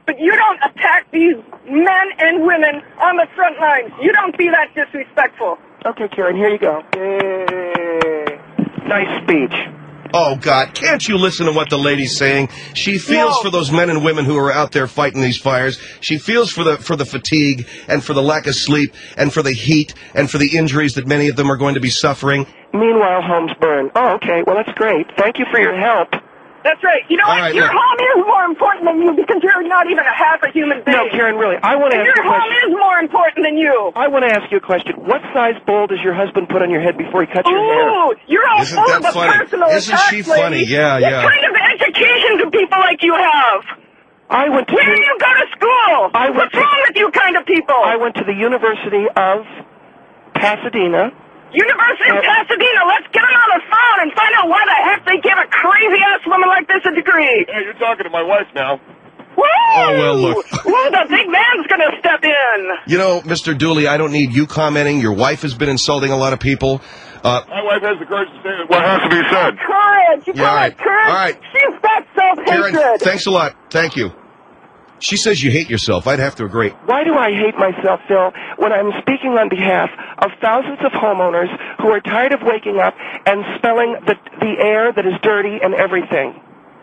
G: but you don't attack these men and women on the front lines. You don't be that disrespectful.
E: Okay, Karen, here you go. Yay. Nice speech.
B: Oh, God, can't you listen to what the lady's saying? She feels for those men and women who are out there fighting these fires. She feels for the fatigue and for the lack of sleep and for the heat and for the injuries that many of them are going to be suffering.
E: Meanwhile, homes burn. Oh, okay. Well, that's great. Thank you for your help.
G: That's right. You know what?
B: Right,
G: your home is more important than you because you're not even a half a human being.
E: No, Karen, really, I want to ask you a
G: Your home
E: question.
G: is more important than you.
E: I want to ask you a question. What size bowl does your husband put on your head before he cuts your hair?
G: Ooh, you're all
B: Isn't
G: full
B: that
G: of
B: funny?
G: a personal
B: Isn't
G: attack,
B: she funny?
G: lady.
B: Yeah,
G: What
B: yeah.
G: kind of education do people like you have?
E: I went to
G: Where do you go to school? What's wrong with you kind of people?
E: I went to the University of Pasadena.
G: University of Pasadena, let's get them on the phone and find out why the heck they give a crazy-ass woman like this a degree.
F: Hey, you're talking to my wife now.
G: Woo!
B: Oh, well, look.
G: Woo, the big man's going to step in.
B: You know, Mr. Dooley, I don't need you commenting. Your wife has been insulting a lot of people.
F: My wife has the courage to say what has to be said.
G: Courage. You
B: Yeah,
G: call
B: all right.
G: it courage?
B: All right.
G: She's got self-hatred.
B: Karen, thanks a lot. Thank you. She says you hate yourself. I'd have to agree.
E: Why do I hate myself, Phil, when I'm speaking on behalf of thousands of homeowners who are tired of waking up and smelling the air that is dirty and everything?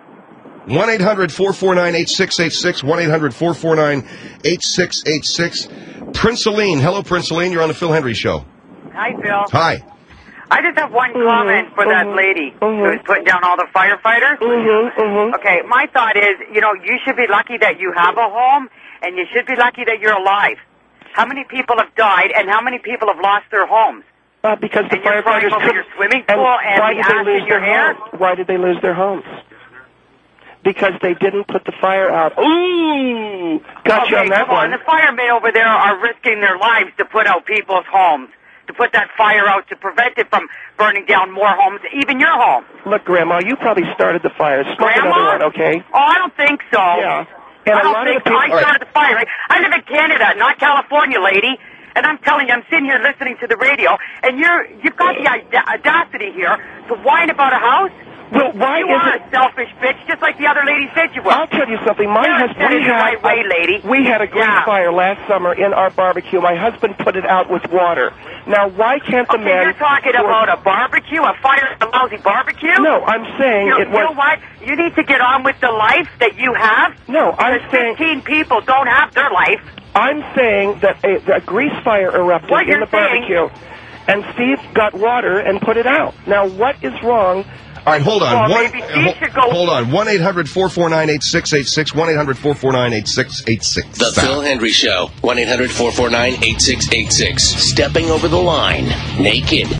B: 1-800-449-8686, 1-800-449-8686. Princeline. Hello, Princeline. You're on the Phil Henry Show.
H: Hi, Phil.
B: Hi.
H: I just have one comment for that lady who's putting down all the firefighters. Okay, my thought is, you know, you should be lucky that you have a home, and you should be lucky that you're alive. How many people have died, and how many people have lost their homes?
E: Because the
H: And you're crying
E: firefighters
H: over your swimming pool and
E: why
H: the
E: did they
H: ash
E: lose
H: in your
E: their
H: hair?
E: homes? Why did they lose their homes? Because they didn't put the fire out. Ooh! Got you on that
H: come on.
E: one.
H: The firemen over there are risking their lives to put out people's homes, to put that fire out, to prevent it from burning down more homes, even your home.
E: Look, Grandma, you probably started the fire. Smoke
H: Grandma?
E: another one, okay?
H: Oh, I don't think so.
E: Yeah. And
H: I
E: a
H: don't
E: lot
H: think
E: of the
H: so.
E: people...
H: I started the fire. I live in Canada, not California, lady. And I'm telling you, I'm sitting here listening to the radio, and you've got the audacity here to whine about a house.
E: Well, why
H: you
E: is
H: are
E: it...
H: a selfish bitch, just like the other lady said you were.
E: I'll tell you something.
H: You're set in the right way, lady.
E: We had a great fire last summer in our barbecue. My husband put it out with water. Now, why can't the man...
H: You're talking about a barbecue, a fire, a lousy barbecue?
E: No, I'm saying
H: you
E: it was...
H: You know what? You need to get on with the life that you have.
E: No, I'm saying...
H: 15 people don't have their life.
E: I'm saying that a grease fire erupted
H: What
E: in
H: you're
E: the barbecue, and Steve got water and put it out. Now, what is wrong...
B: All right, hold on.
H: Well, maybe Steve should go...
B: Hold on. 1-800-449-8686, 1-800-449-8686.
C: The Phil Hendry Show, 1-800-449-8686. Stepping over the line, naked.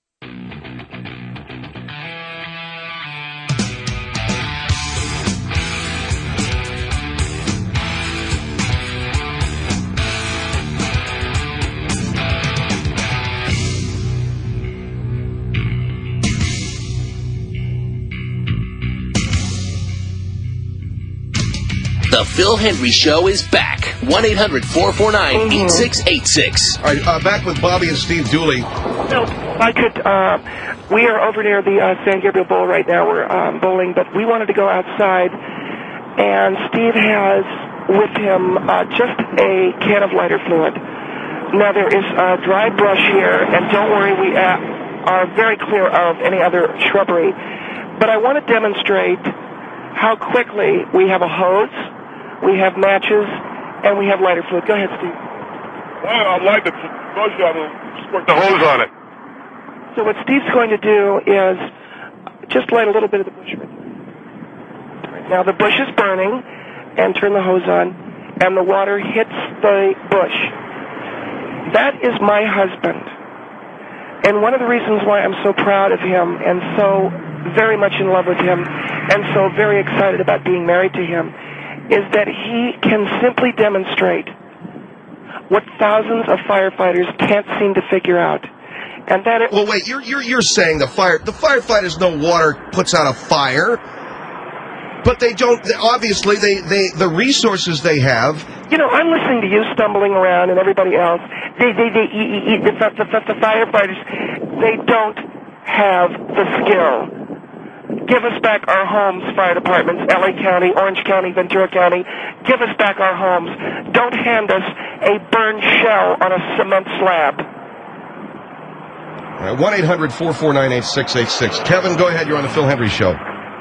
C: The Phil Hendry Show is back. 1-800-449-8686.
B: All right, back with Bobby and Steve Dooley.
E: No, I could... we are over near the San Gabriel Bowl right now. We're bowling, but we wanted to go outside, and Steve has with him just a can of lighter fluid. Now, there is dry brush here, and don't worry, we are very clear of any other shrubbery. But I want to demonstrate how quickly we have a hose, we have matches, and we have lighter fluid. Go ahead, Steve.
F: Well, I'd like to brush out and squirt the hose on it.
E: So what Steve's going to do is just light a little bit of the bush right there. Now the bush is burning, and turn the hose on, and the water hits the bush. That is my husband. And one of the reasons why I'm so proud of him and so very much in love with him and so very excited about being married to him is that he can simply demonstrate what thousands of firefighters can't seem to figure out. And that it...
B: Well, wait, you're saying the firefighters know water puts out a fire, but they don't, obviously, the resources they have...
E: You know, I'm listening to you stumbling around and everybody else. The firefighters, they don't have the skill. Give us back our homes, fire departments, LA County, Orange County, Ventura County. Give us back our homes. Don't hand us a burned shell on a cement slab.
B: 1-800-449-8686. Kevin, go ahead. You're on the Phil Hendry Show.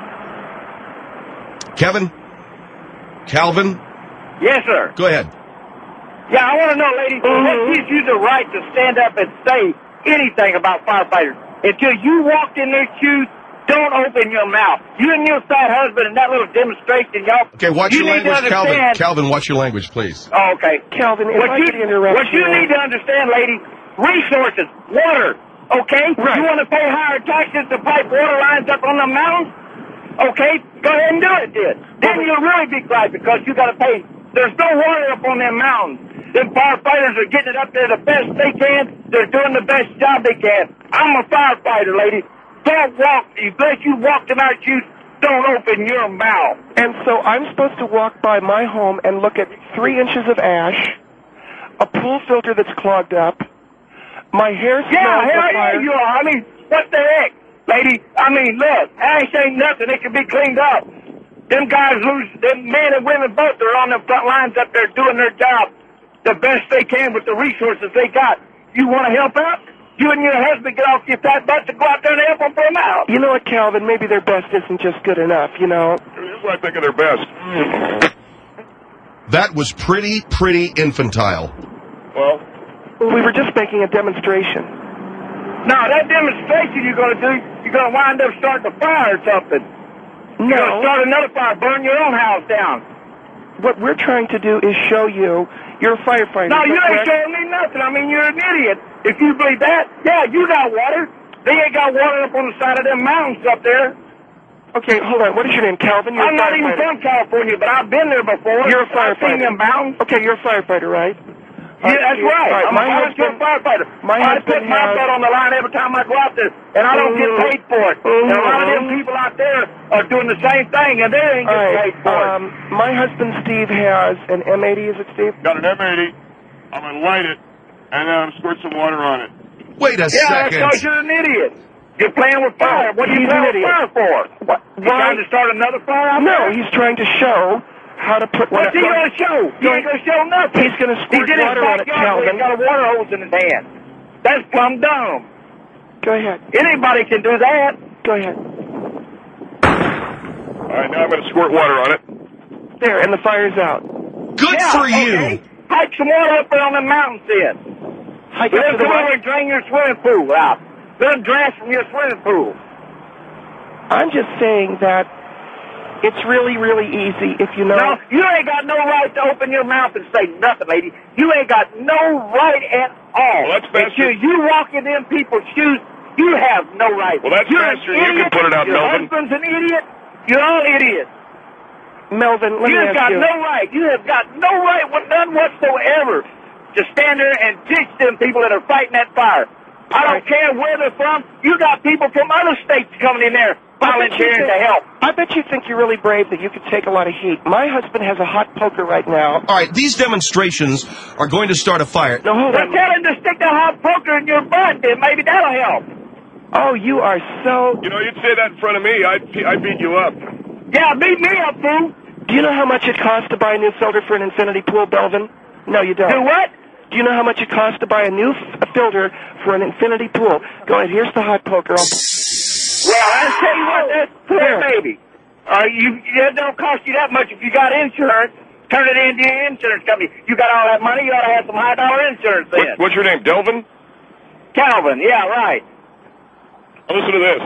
B: Kevin? Calvin?
I: Yes, sir.
B: Go ahead.
I: Yeah, I want to know, lady, what gives you the right to stand up and say anything about firefighters? Until you walked in their shoes, don't open your mouth. You and your fat husband and that little demonstration, y'all.
B: Okay, watch your language, Calvin. Calvin, watch your language, please.
I: Oh, okay.
E: Calvin,
I: what you need to understand, lady, resources, water, okay?
E: Right.
I: You want to pay higher taxes to pipe water lines up on the mountains? Okay, go ahead and do it, then you'll really be glad because you got to pay. There's no water up on them mountains. Them firefighters are getting it up there the best they can. They're doing the best job they can. I'm a firefighter, lady. Don't walk. Unless you walk in our shoes, don't open your mouth.
E: And so I'm supposed to walk by my home and look at 3 inches of ash, a pool filter that's clogged up, my hair smells of fire.
I: Yeah, you are. I mean, what the heck, lady? I mean, look, ash ain't nothing. It can be cleaned up. Them guys them men and women both are on the front lines up there doing their job the best they can with the resources they got. You want to help out? You and your husband get off your fat butt to go out there and help them from out.
E: You know what, Calvin? Maybe their best isn't just good enough, you know?
F: Here's what I think of their best.
B: That was pretty infantile.
F: Well,
E: we were just making a demonstration.
I: No, that demonstration you're going to do, you're going to wind up starting a fire or something.
E: No.
I: You're going to start another fire, burn your own house down.
E: What we're trying to do is show you you're a firefighter.
I: No, you ain't showing me nothing. I mean, you're an idiot. If you believe that, yeah, you got water. They ain't got water up on the side of them mountains up there.
E: Okay, hold on. What is your name, Calvin? You're
I: I'm not even from California, but I've been there before.
E: You're a firefighter.
I: I've seen them mountains.
E: Okay, you're a firefighter, right?
I: Yeah, that's right.
E: Right.
I: I'm a firefighter. I put my butt on the line every time I go out there, and I don't get paid for it. And a lot of them people out there are doing the same thing, and they ain't getting paid for it.
E: My husband, Steve, has an M80. Is it, Steve?
F: got an M80. I'm going to light it, and then I'm squirt some water on it.
B: Wait a second.
I: Yeah, that's because you're an idiot. You're playing with fire. What are you playing with fire for?
E: What?
I: You trying to start another fire out there?
E: No, he's trying to show how to put...
I: What's he going to show? He ain't going to show nothing.
E: He's going to squirt water on it, Calvin.
I: He's got a water hose in his hand. That's plumb dumb.
E: Go ahead.
I: Anybody can do that.
E: Go ahead.
F: All right, now I'm going to squirt water on it.
E: There, and the fire's out.
B: Good for you.
I: Hike some water up there on the mountains then.
E: Hike up to the
I: come over and drain your swimming pool out. Let them drain from your swimming pool.
E: I'm just saying that it's really, really easy if you know...
I: No, you ain't got no right to open your mouth and say nothing, lady. You ain't got no right at all.
F: Well, that's faster.
I: Until you walk in them people's shoes, you have no right.
F: Well, that's faster. You can put it out, Melvin.
I: Your husband's an idiot. You're all idiots.
E: Melvin, let me ask you.
I: You have got no right. You have got no right, none whatsoever, to stand there and teach them people that are fighting that fire. I don't care where they're from. You got people from other states coming in there volunteering to help.
E: I bet you think you're really brave that you could take a lot of heat. My husband has a hot poker right now.
B: All right, these demonstrations are going to start a fire.
E: No, hold on.
I: Tell him to stick the hot poker in your butt, then maybe that'll help.
E: Oh, you are so...
F: You know, you'd say that in front of me, I'd beat you up.
I: Yeah, beat me up, fool.
E: Do you know how much it costs to buy a new filter for an infinity pool, Belvin? No, you don't.
I: Do what?
E: Do you know how much it costs to buy a new filter for an infinity pool? Go ahead, here's the hot poker.
I: Well, I'll tell you what, that's poor baby. It don't cost you that much if you got insurance. Turn it into your insurance company. You got all that money, you ought to have some high-dollar insurance then.
F: What's your name, Delvin?
I: Calvin, yeah, right.
F: Now listen to this.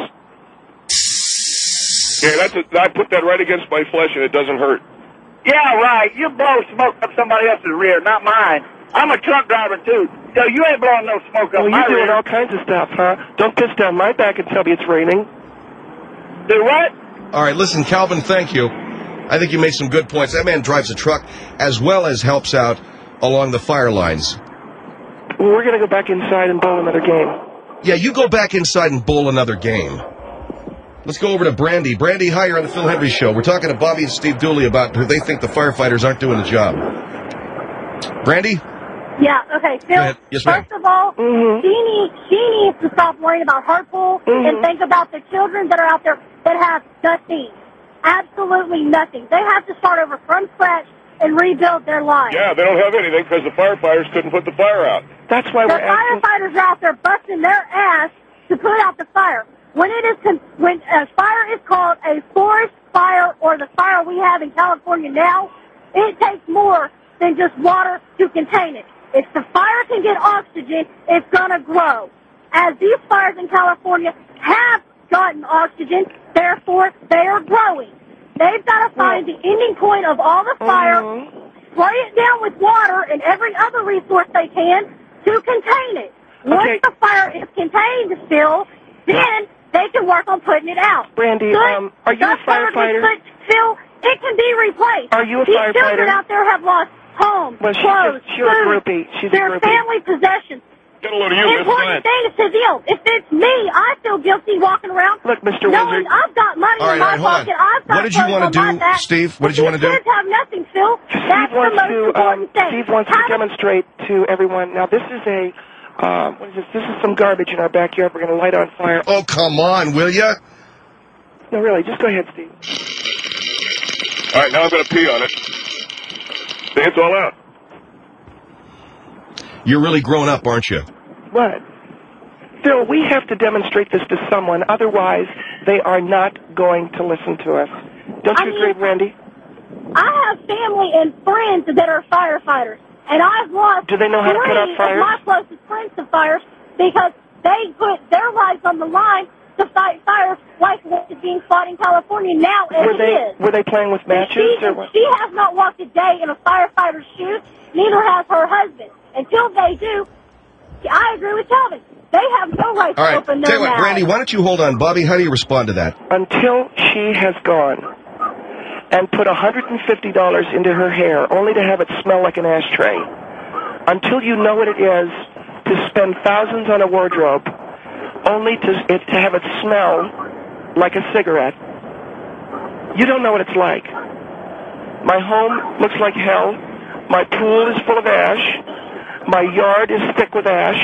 F: Yeah, I put that right against my flesh and it doesn't hurt.
I: Yeah, right. You blow smoke up somebody else's rear, not mine. I'm a truck driver, too, so you ain't blowing no smoke up my rear.
E: Well, you're doing all kinds of stuff, huh? Don't piss down my back and tell me it's raining.
I: Do what?
B: All right, listen, Calvin, thank you. I think you made some good points. That man drives a truck as well as helps out along the fire lines.
E: Well, we're going to go back inside and bowl another game.
B: Yeah, you go back inside and bowl another game. Let's go over to Brandy. Brandy, hi, you're on the Phil Hendry Show. We're talking to Bobby and Steve Dooley about who they think the firefighters aren't doing the job. Brandy?
J: Yeah, okay. Phil,
B: yes, ma'am.
J: first of all, she needs to stop worrying about her pool and think about the children that are out there that have nothing. Absolutely nothing. They have to start over from scratch and rebuild their lives.
F: Yeah, they don't have anything because the firefighters couldn't put the fire out.
I: That's why
J: The
I: we're asking.
J: firefighters are out there busting their ass to put out the fire. When a fire is called a forest fire or the fire we have in California now, it takes more than just water to contain it. If the fire can get oxygen, it's going to grow. As these fires in California have gotten oxygen, therefore they are growing. They've got to find the ending point of all the fire, spray it down with water and every other resource they can to contain it. Once the fire is contained still, then they can work on putting it out.
I: Brandy, are you a firefighter?
J: Phil, it can be replaced.
I: Are you a
J: These
I: firefighter?
J: children out there have lost homes,
I: Well,
J: clothes,
I: she's a
J: food,
I: groupie. She's a
J: their
I: groupie.
J: family possessions.
F: Get a load of you,
J: The
F: Miss
J: important
F: Plant.
J: thing is the deal. If it's me, I feel guilty walking around.
I: Look, Mr.
J: knowing
I: Wizard.
J: I've got money
B: All right,
J: in my
B: all right, hold on.
J: pocket. I've got
B: What did you
J: clothes
B: wanna
J: on my
B: do,
J: back.
B: Steve? What did you wanna do?
J: These kids have nothing, Phil. That's
I: Steve
J: the
I: wants
J: most
I: to.
J: important thing.
I: Steve wants to demonstrate to everyone. Now, this is a. What is this? This is some garbage in our backyard. We're going to light on fire.
B: Oh, come on, will ya?
I: No, really. Just go ahead, Steve.
F: All right, now I'm going to pee on it. See, it's all out.
B: You're really grown up, aren't you?
I: What? Phil, we have to demonstrate this to someone. Otherwise, they are not going to listen to us. Don't you agree, Randy?
J: I have family and friends that are firefighters, and I've lost
I: Do they know how to put out
J: three
I: fires?
J: of my closest friends to fires because they put their lives on the line to fight fires like what is being fought in California now as it is.
I: Were they playing with matches or what?
J: She has not walked a day in a firefighter's shoes, neither has her husband. Until they do, I agree with Calvin. They have no right
B: All
J: to
B: right,
J: open
B: tell
J: their
B: you what,
J: mouths.
B: Brandy, why don't you hold on? Bobby, how do you respond to that?
I: Until she has gone and put $150 into her hair only to have it smell like an ashtray. Until you know what it is to spend thousands on a wardrobe only to have it smell like a cigarette. You don't know what it's like. My home looks like hell. My pool is full of ash. My yard is thick with ash.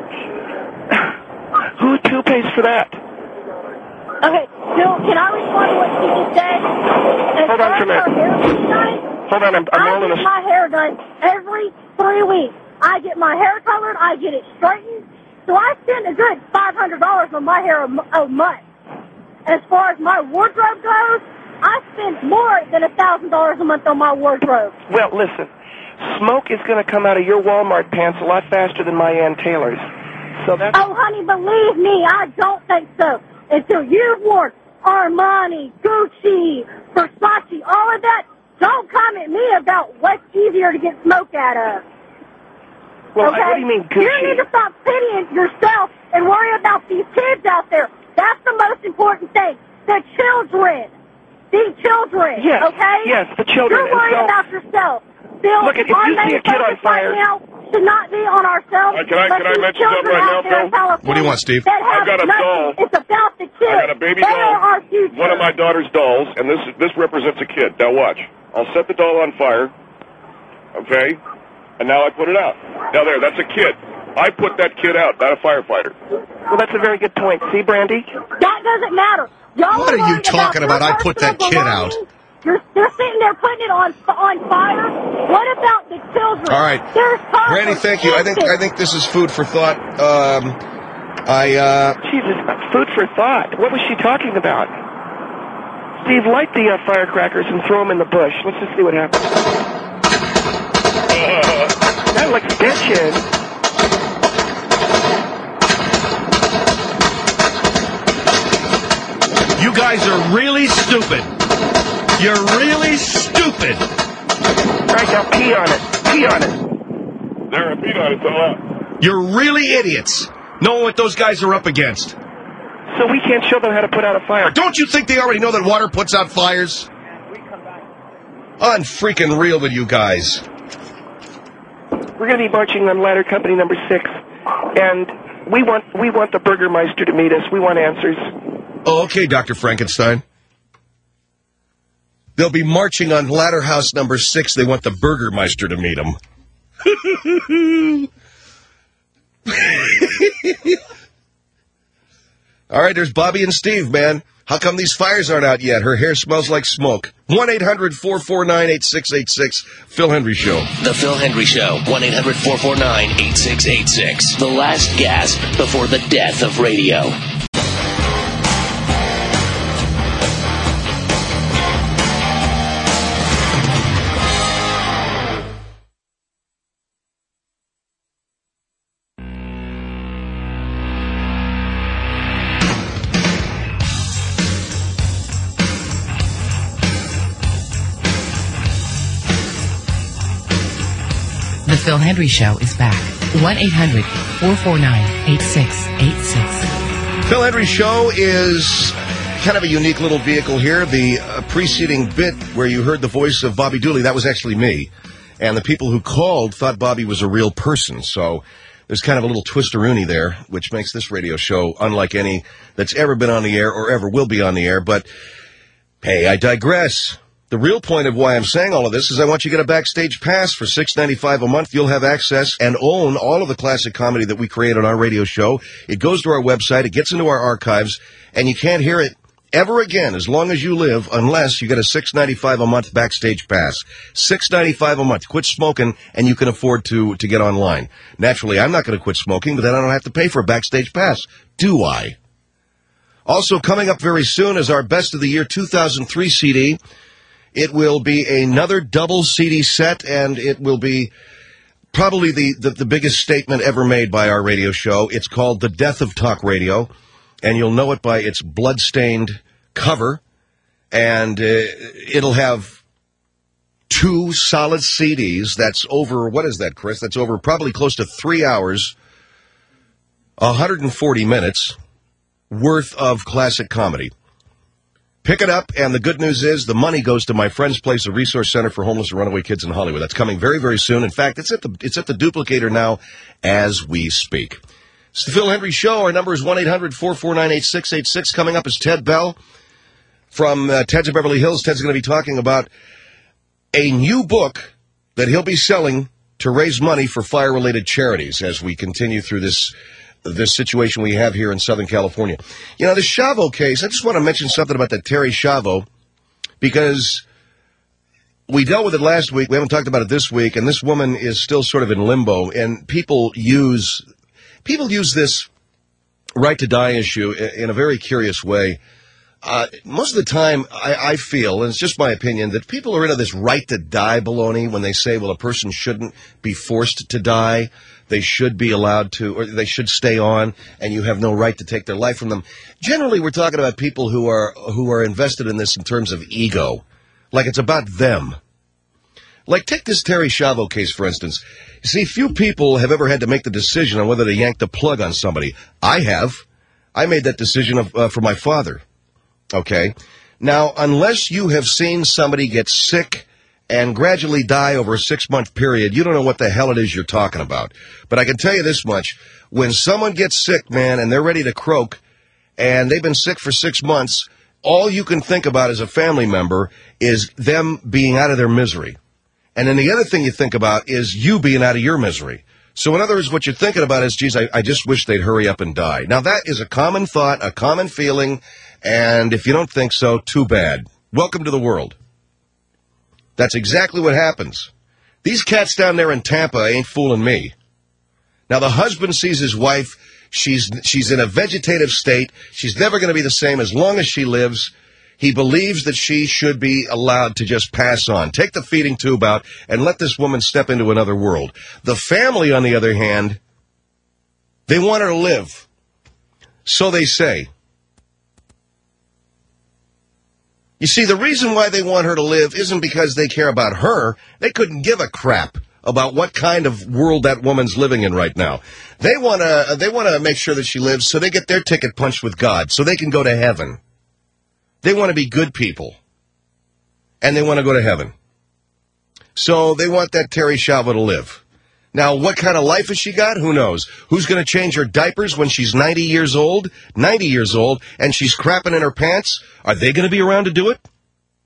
I: Who pays for that?
J: Okay, Bill, can I respond to what she just said?
I: Hold on for a minute. Hold on, I'm
J: I
I: rolling
J: get
I: this.
J: my hair done every 3 weeks. I get my hair colored, I get it straightened. So I spend a good $500 on my hair a month. As far as my wardrobe goes, I spend more than $1,000 a month on my wardrobe.
I: Well, listen, smoke is going to come out of your Walmart pants a lot faster than my Ann Taylor's. So that's...
J: Oh, honey, believe me, I don't think so. Until you've worn Armani, Gucci, Versace, all of that, don't come at me about what's easier to get smoke out of.
I: Well,
J: okay?
I: what do you mean, Gucci?
J: You need to stop pitying yourself and worry about these kids out there. That's the most important thing. The children. The children.
I: Yes,
J: okay?
I: yes, the children.
J: You're worried
I: And so-
J: about yourself. Bill,
I: Look, if you
J: our
I: see
J: main
I: a kid on
J: focus
I: fire-
J: right now should not be on ourselves.
F: Can I
J: but these
F: mention something
J: children
F: right
J: out
F: now,
J: there in
F: Phil?
J: California
B: What do you want, Steve?
J: that have
F: I've got a
J: nothing.
F: doll.
J: It's about the kids.
F: I got a baby
J: they
F: doll.
J: are our future.
F: One of my daughter's dolls, and this represents a kid. Now watch. I'll set the doll on fire. Okay? And now I put it out. Now there, that's a kid. I put that kid out, not a firefighter.
I: Well, that's a very good point. See, Brandy?
J: That doesn't matter. Y'all
B: What are you
J: worried
B: talking about?
J: your
B: I put that
J: personal
B: kid out.
J: belongings. They're sitting there putting it on fire. What about the children?
B: All right.
J: There's
B: Brandy, thank you. I think this is food for thought.
I: Jesus, food for thought. What was she talking about? Steve, light the firecrackers and throw them in the bush. Let's just see what happens. That looks bitchin'.
B: You guys are really stupid. You're really stupid.
I: All right, now pee on it. Pee on it.
F: There, I peed on it. It's all out.
B: You're really idiots. Knowing what those guys are up against.
I: So we can't show them how to put out a fire.
B: Don't you think they already know that water puts out fires? Unfreaking real with you guys.
I: We're going to be marching on ladder company number 6, and we want the Burgermeister to meet us. We want answers.
B: Oh, okay, Dr. Frankenstein. They'll be marching on ladder house number 6. They want the Burgermeister to meet them. All right, there's Bobby and Steve, man. How come these fires aren't out yet? Her hair smells like smoke. 1-800-449-8686. Phil Hendry Show.
C: The Phil Hendry Show. 1-800-449-8686. The last gasp before the death of radio.
A: The Phil Hendry Show is back. 1-800-449-8686.
B: Phil Hendry Show is kind of a unique little vehicle here. The preceding bit where you heard the voice of Bobby Dooley, that was actually me. And the people who called thought Bobby was a real person. So there's kind of a little twisteroonie there, which makes this radio show unlike any that's ever been on the air or ever will be on the air. But, hey, I digress. The real point of why I'm saying all of this is I want you to get a backstage pass for $6.95 a month. You'll have access and own all of the classic comedy that we create on our radio show. It goes to our website. It gets into our archives, and you can't hear it ever again as long as you live unless you get a $6.95 a month backstage pass. $6.95 a month. Quit smoking, and you can afford to get online. Naturally, I'm not going to quit smoking, but then I don't have to pay for a backstage pass, do I? Also, coming up very soon is our Best of the Year 2003 CD. It will be another double CD set, and it will be probably the biggest statement ever made by our radio show. It's called The Death of Talk Radio, and you'll know it by its blood-stained cover, and it'll have 2 solid CDs. That's over, what is that, Chris? That's over probably close to 3 hours, 140 minutes worth of classic comedy. Pick it up, and the good news is the money goes to my friend's place, a resource center for homeless and runaway kids in Hollywood. That's coming very, very soon. In fact, it's at the Duplicator now as we speak. It's the Phil Hendry Show. Our number is 1-800-449-8686. Coming up is Ted Bell from Ted's of Beverly Hills. Ted's going to be talking about a new book that he'll be selling to raise money for fire-related charities as we continue through this situation we have here in Southern California. You know, the Chavo case, I just want to mention something about that Terry Chavo, because we dealt with it last week. We haven't talked about it this week, and this woman is still sort of in limbo, and people use this right to die issue in a very curious way. Most of the time, I feel, and it's just my opinion, that people are into this right to die baloney when they say, well, a person shouldn't be forced to die. They should be allowed to, or they should stay on, and you have no right to take their life from them. Generally, we're talking about people who are invested in this in terms of ego, like it's about them. Like, take this Terry Chavo case, for instance. You see, few people have ever had to make the decision on whether to yank the plug on somebody. I have. I made that decision for my father. Okay? Now, unless you have seen somebody get sick and gradually die over a 6-month period, you don't know what the hell it is you're talking about. But I can tell you this much. When someone gets sick, man, and they're ready to croak, and they've been sick for 6 months, all you can think about as a family member is them being out of their misery. And then the other thing you think about is you being out of your misery. So in other words, what you're thinking about is, geez, I just wish they'd hurry up and die. Now, that is a common thought, a common feeling, and if you don't think so, too bad. Welcome to the world. That's exactly what happens. These cats down there in Tampa ain't fooling me. Now, the husband sees his wife. She's in a vegetative state. She's never going to be the same as long as she lives. He believes that she should be allowed to just pass on, take the feeding tube out, and let this woman step into another world. The family, on the other hand, they want her to live. So they say. You see, the reason why they want her to live isn't because they care about her. They couldn't give a crap about what kind of world that woman's living in right now. They want to make sure that she lives so they get their ticket punched with God, so they can go to heaven. They want to be good people, and they want to go to heaven. So they want that Terry Chavo to live. Now, what kind of life has she got? Who knows? Who's going to change her diapers when she's 90 years old? 90 years old, and she's crapping in her pants? Are they going to be around to do it?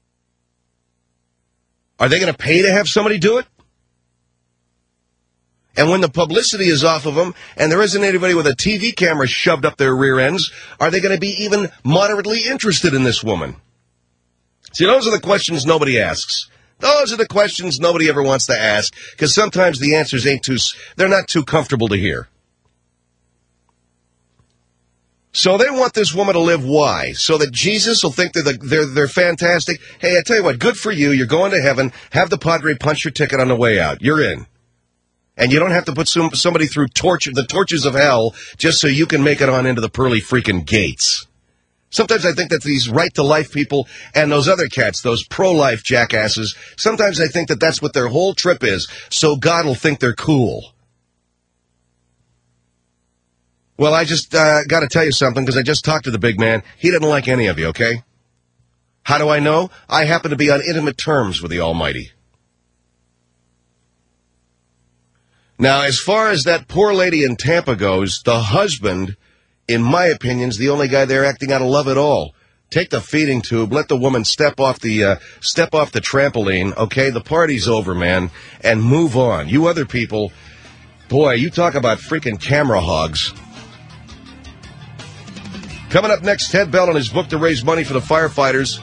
B: Are they going to pay to have somebody do it? And when the publicity is off of them, and there isn't anybody with a TV camera shoved up their rear ends, are they going to be even moderately interested in this woman? See, those are the questions nobody asks. Those are the questions nobody ever wants to ask, because sometimes the answers they're not too comfortable to hear. So they want this woman to live. Why? So that Jesus will think they're fantastic. Hey, I tell you what, good for you. You're going to heaven. Have the Padre punch your ticket on the way out. You're in. And you don't have to put somebody through the torches of hell just so you can make it on into the pearly freaking gates. Sometimes I think that these right-to-life people and those other cats, those pro-life jackasses, sometimes I think that that's what their whole trip is, so God will think they're cool. Well, I just got to tell you something, because I just talked to the big man. He didn't like any of you, okay? How do I know? I happen to be on intimate terms with the Almighty. Now, as far as that poor lady in Tampa goes, the husband, in my opinion, is the only guy there acting out of love at all. Take the feeding tube, let the woman step off the trampoline, okay? The party's over, man, and move on. You other people, boy, you talk about freaking camera hogs. Coming up next, Ted Bell and his book to raise money for the firefighters.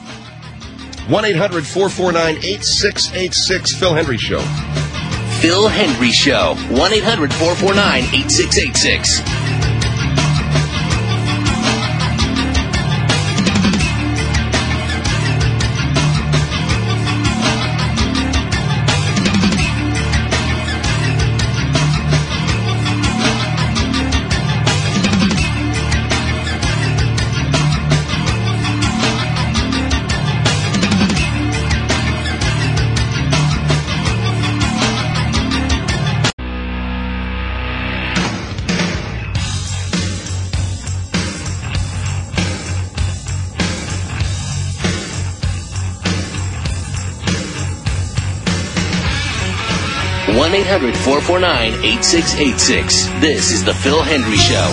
B: 1-800-449-8686, Phil Hendry Show.
C: Phil Hendry Show. 1-800-449-8686. 1-800-449-8686. This is the Phil Hendry Show.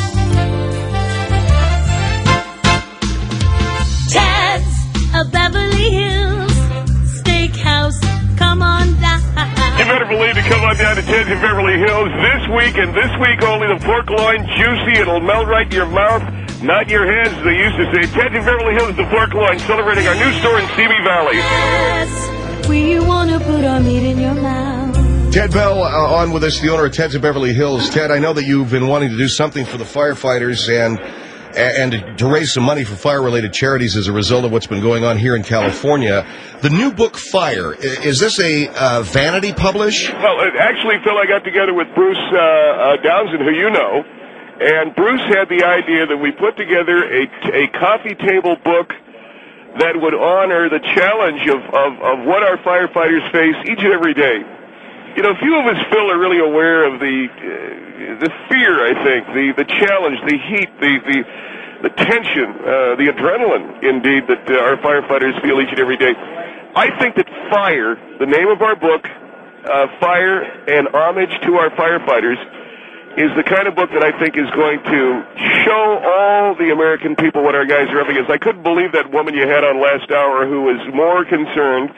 K: Ted's a Beverly Hills Steakhouse. Come on down.
F: You better believe it. Come on down to Ted's in Beverly Hills this week, and this week only. The pork loin, juicy. It'll melt right in your mouth, not in your hands, as they used to say. Ted's in Beverly Hills, the pork loin, celebrating our new store in Simi Valley.
K: Yes, we want to put our meat in your mouth.
B: Ted Bell on with us, the owner of Ted's of Beverly Hills. Ted, I know that you've been wanting to do something for the firefighters and to raise some money for fire-related charities as a result of what's been going on here in California. The new book, Fire, is this a vanity publish?
F: Well, actually, Phil, I got together with Bruce Downsend, who you know, and Bruce had the idea that we put together a coffee table book that would honor the challenge of what our firefighters face each and every day. You know, few of us, Phil, are really aware of the fear, I think, the challenge, the heat, the tension, the adrenaline, indeed, that our firefighters feel each and every day. I think that Fire, the name of our book, Fire and homage to our firefighters, is the kind of book that I think is going to show all the American people what our guys are up against. I couldn't believe that woman you had on last hour who was more concerned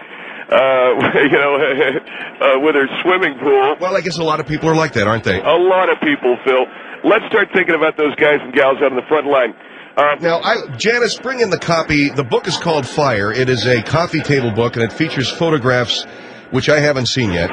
F: with her swimming pool.
B: Well, I guess a lot of people are like that, aren't they?
F: A lot of people, Phil. Let's start thinking about those guys and gals out on the front line.
B: Now, Janice, bring in the copy. The book is called Fire. It is a coffee table book, and it features photographs, which I haven't seen yet.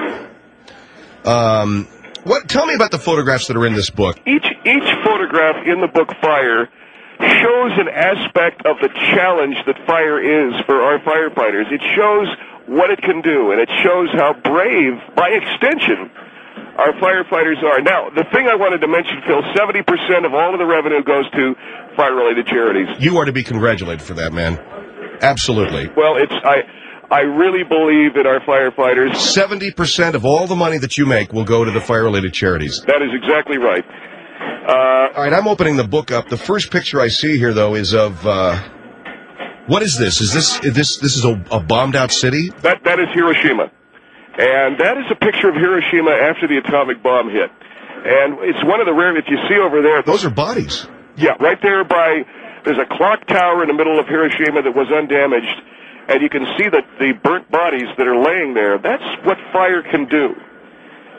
B: Tell me about the photographs that are in this book.
F: Each photograph in the book Fire shows an aspect of the challenge that fire is for our firefighters. It shows what it can do, and it shows how brave, by extension, our firefighters are. Now, the thing I wanted to mention, Phil, 70% of all of the revenue goes to fire-related charities.
B: You are to be congratulated for that, man. Absolutely.
F: Well, I really believe in our firefighters.
B: 70% of all the money that you make will go to the fire-related charities.
F: That is exactly right.
B: All right, I'm opening the book up. The first picture I see here, though, is of... what is this? Is this a bombed-out city?
F: That is Hiroshima. And that is a picture of Hiroshima after the atomic bomb hit. And it's one of the rare, if you see over there...
B: Those are bodies.
F: Yeah, right there there's a clock tower in the middle of Hiroshima that was undamaged, and you can see the burnt bodies that are laying there. That's what fire can do.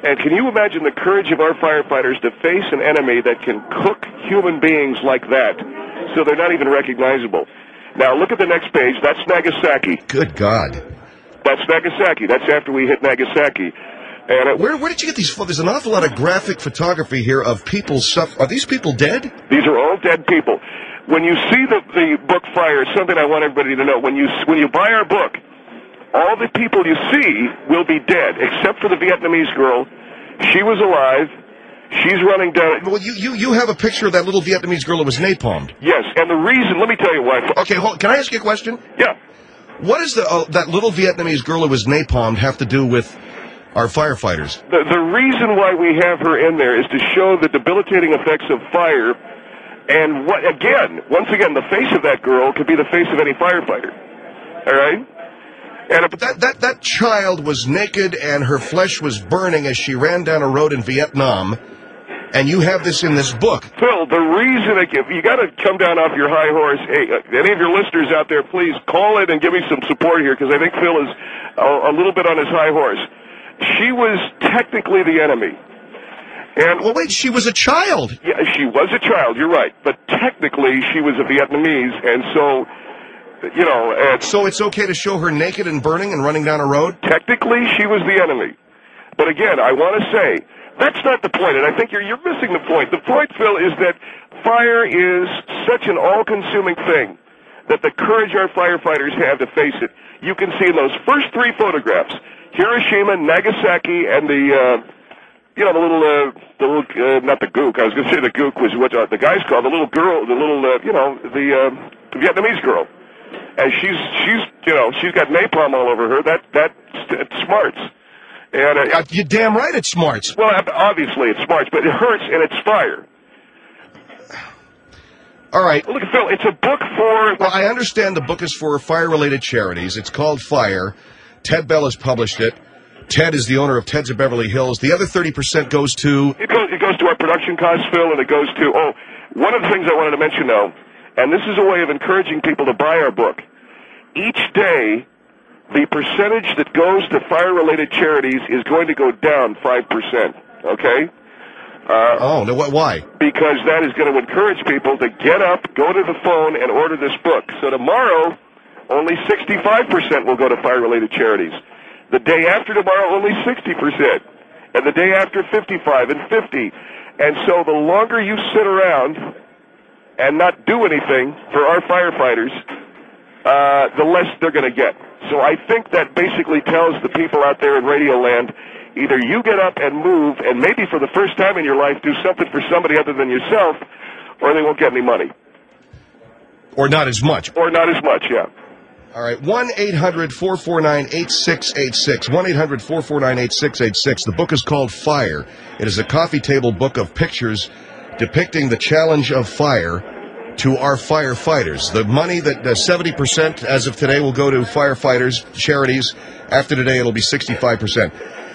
F: And can you imagine the courage of our firefighters to face an enemy that can cook human beings like that so they're not even recognizable? Now, look at the next page. That's Nagasaki.
B: Good God.
F: That's Nagasaki. That's after we hit Nagasaki. And
B: where did you get these photos? There's an awful lot of graphic photography here of people suffering. Are these people dead?
F: These are all dead people. When you see the book Fire, something I want everybody to know. When you buy our book, all the people you see will be dead, except for the Vietnamese girl. She was alive. She's running down.
B: Well, you have a picture of that little Vietnamese girl that was napalmed.
F: Yes, and the reason, let me tell you why.
B: Okay, can I ask you a question?
F: Yeah.
B: What does that little Vietnamese girl who was napalmed have to do with our firefighters?
F: The reason why we have her in there is to show the debilitating effects of fire. And once again, the face of that girl could be the face of any firefighter. All right? And
B: that child was naked and her flesh was burning as she ran down a road in Vietnam, and you have this in this book.
F: Phil, the reason you got to come down off your high horse. Hey, any of your listeners out there, please call in and give me some support here, because I think Phil is a little bit on his high horse. She was technically the enemy. And
B: well, wait, she was a child.
F: Yeah, she was a child. You're right, but technically she was a Vietnamese, and so.
B: So it's okay to show her naked and burning and running down a road?
F: Technically, she was the enemy. But again, I want to say, that's not the point, and I think you're missing the point. The point, Phil, is that fire is such an all-consuming thing that the courage our firefighters have to face it. You can see in those first three photographs, Hiroshima, Nagasaki, and the little, not the gook. I was going to say the gook was what the guy's called, the little girl, the Vietnamese girl. And she's got napalm all over her. That smarts. And
B: you're damn right it smarts.
F: Well, obviously it smarts, but it hurts and it's fire.
B: All right.
F: Look, Phil, it's a book for.
B: Well, I understand the book is for fire-related charities. It's called Fire. Ted Bell has published it. Ted is the owner of Ted's of Beverly Hills. The other 30% goes to.
F: It goes to our production costs, Phil, and it goes to. One of the things I wanted to mention, though. And this is a way of encouraging people to buy our book. Each day, the percentage that goes to fire-related charities is going to go down 5%, okay?
B: Why?
F: Because that is going to encourage people to get up, go to the phone, and order this book. So tomorrow, only 65% will go to fire-related charities. The day after tomorrow, only 60%. And the day after, 55 and 50. And so the longer you sit around and not do anything for our firefighters, the less they're going to get. So I think that basically tells the people out there in Radio Land, either you get up and move, and maybe for the first time in your life do something for somebody other than yourself, or they won't get any money.
B: Or not as much.
F: Or not as much, yeah.
B: All right, 1-800-449-8686. 1-800-449-8686. The book is called Fire. It is a coffee table book of pictures depicting the challenge of fire to our firefighters. The money that 70% as of today will go to firefighters, charities. After today, it'll be 65%.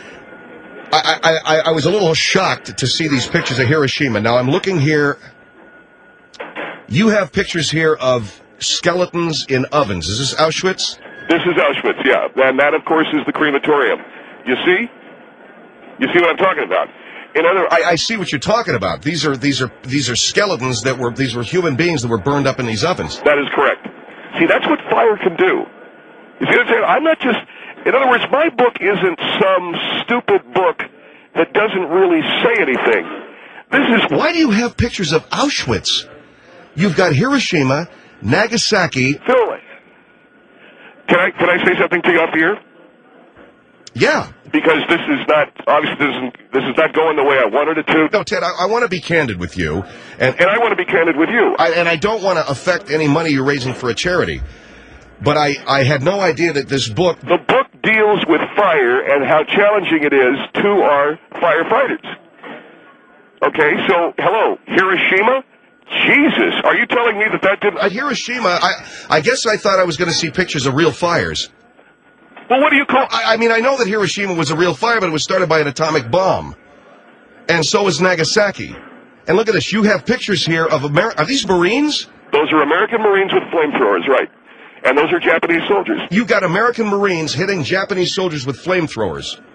B: I was a little shocked to see these pictures of Hiroshima. Now, I'm looking here. You have pictures here of skeletons in ovens. Is this Auschwitz?
F: This is Auschwitz, yeah. And that, of course, is the crematorium. You see? You see what I'm talking about?
B: I see what you're talking about. These are skeletons these were human beings that were burned up in these ovens.
F: That is correct. See, that's what fire can do. You see what I'm saying? I'm not just. In other words, my book isn't some stupid book that doesn't really say anything.
B: Why do you have pictures of Auschwitz? You've got Hiroshima, Nagasaki.
F: Phil, can I say something to you up here?
B: Yeah.
F: Because this is not going the way I wanted it to.
B: No, Ted, I want to be candid with you, and
F: I want to be candid with you.
B: I don't want to affect any money you're raising for a charity. But I had no idea that this book.
F: The book deals with fire and how challenging it is to our firefighters. Okay, so hello, Hiroshima. Jesus, are you telling me that didn't?
B: At Hiroshima, I guess I thought I was going to see pictures of real fires.
F: Well, what do you call?
B: I mean, I know that Hiroshima was a real fire, but it was started by an atomic bomb. And so was Nagasaki. And look at this. You have pictures here of Are these Marines?
F: Those are American Marines with flamethrowers, right. And those are Japanese soldiers.
B: You got American Marines hitting Japanese soldiers with flamethrowers.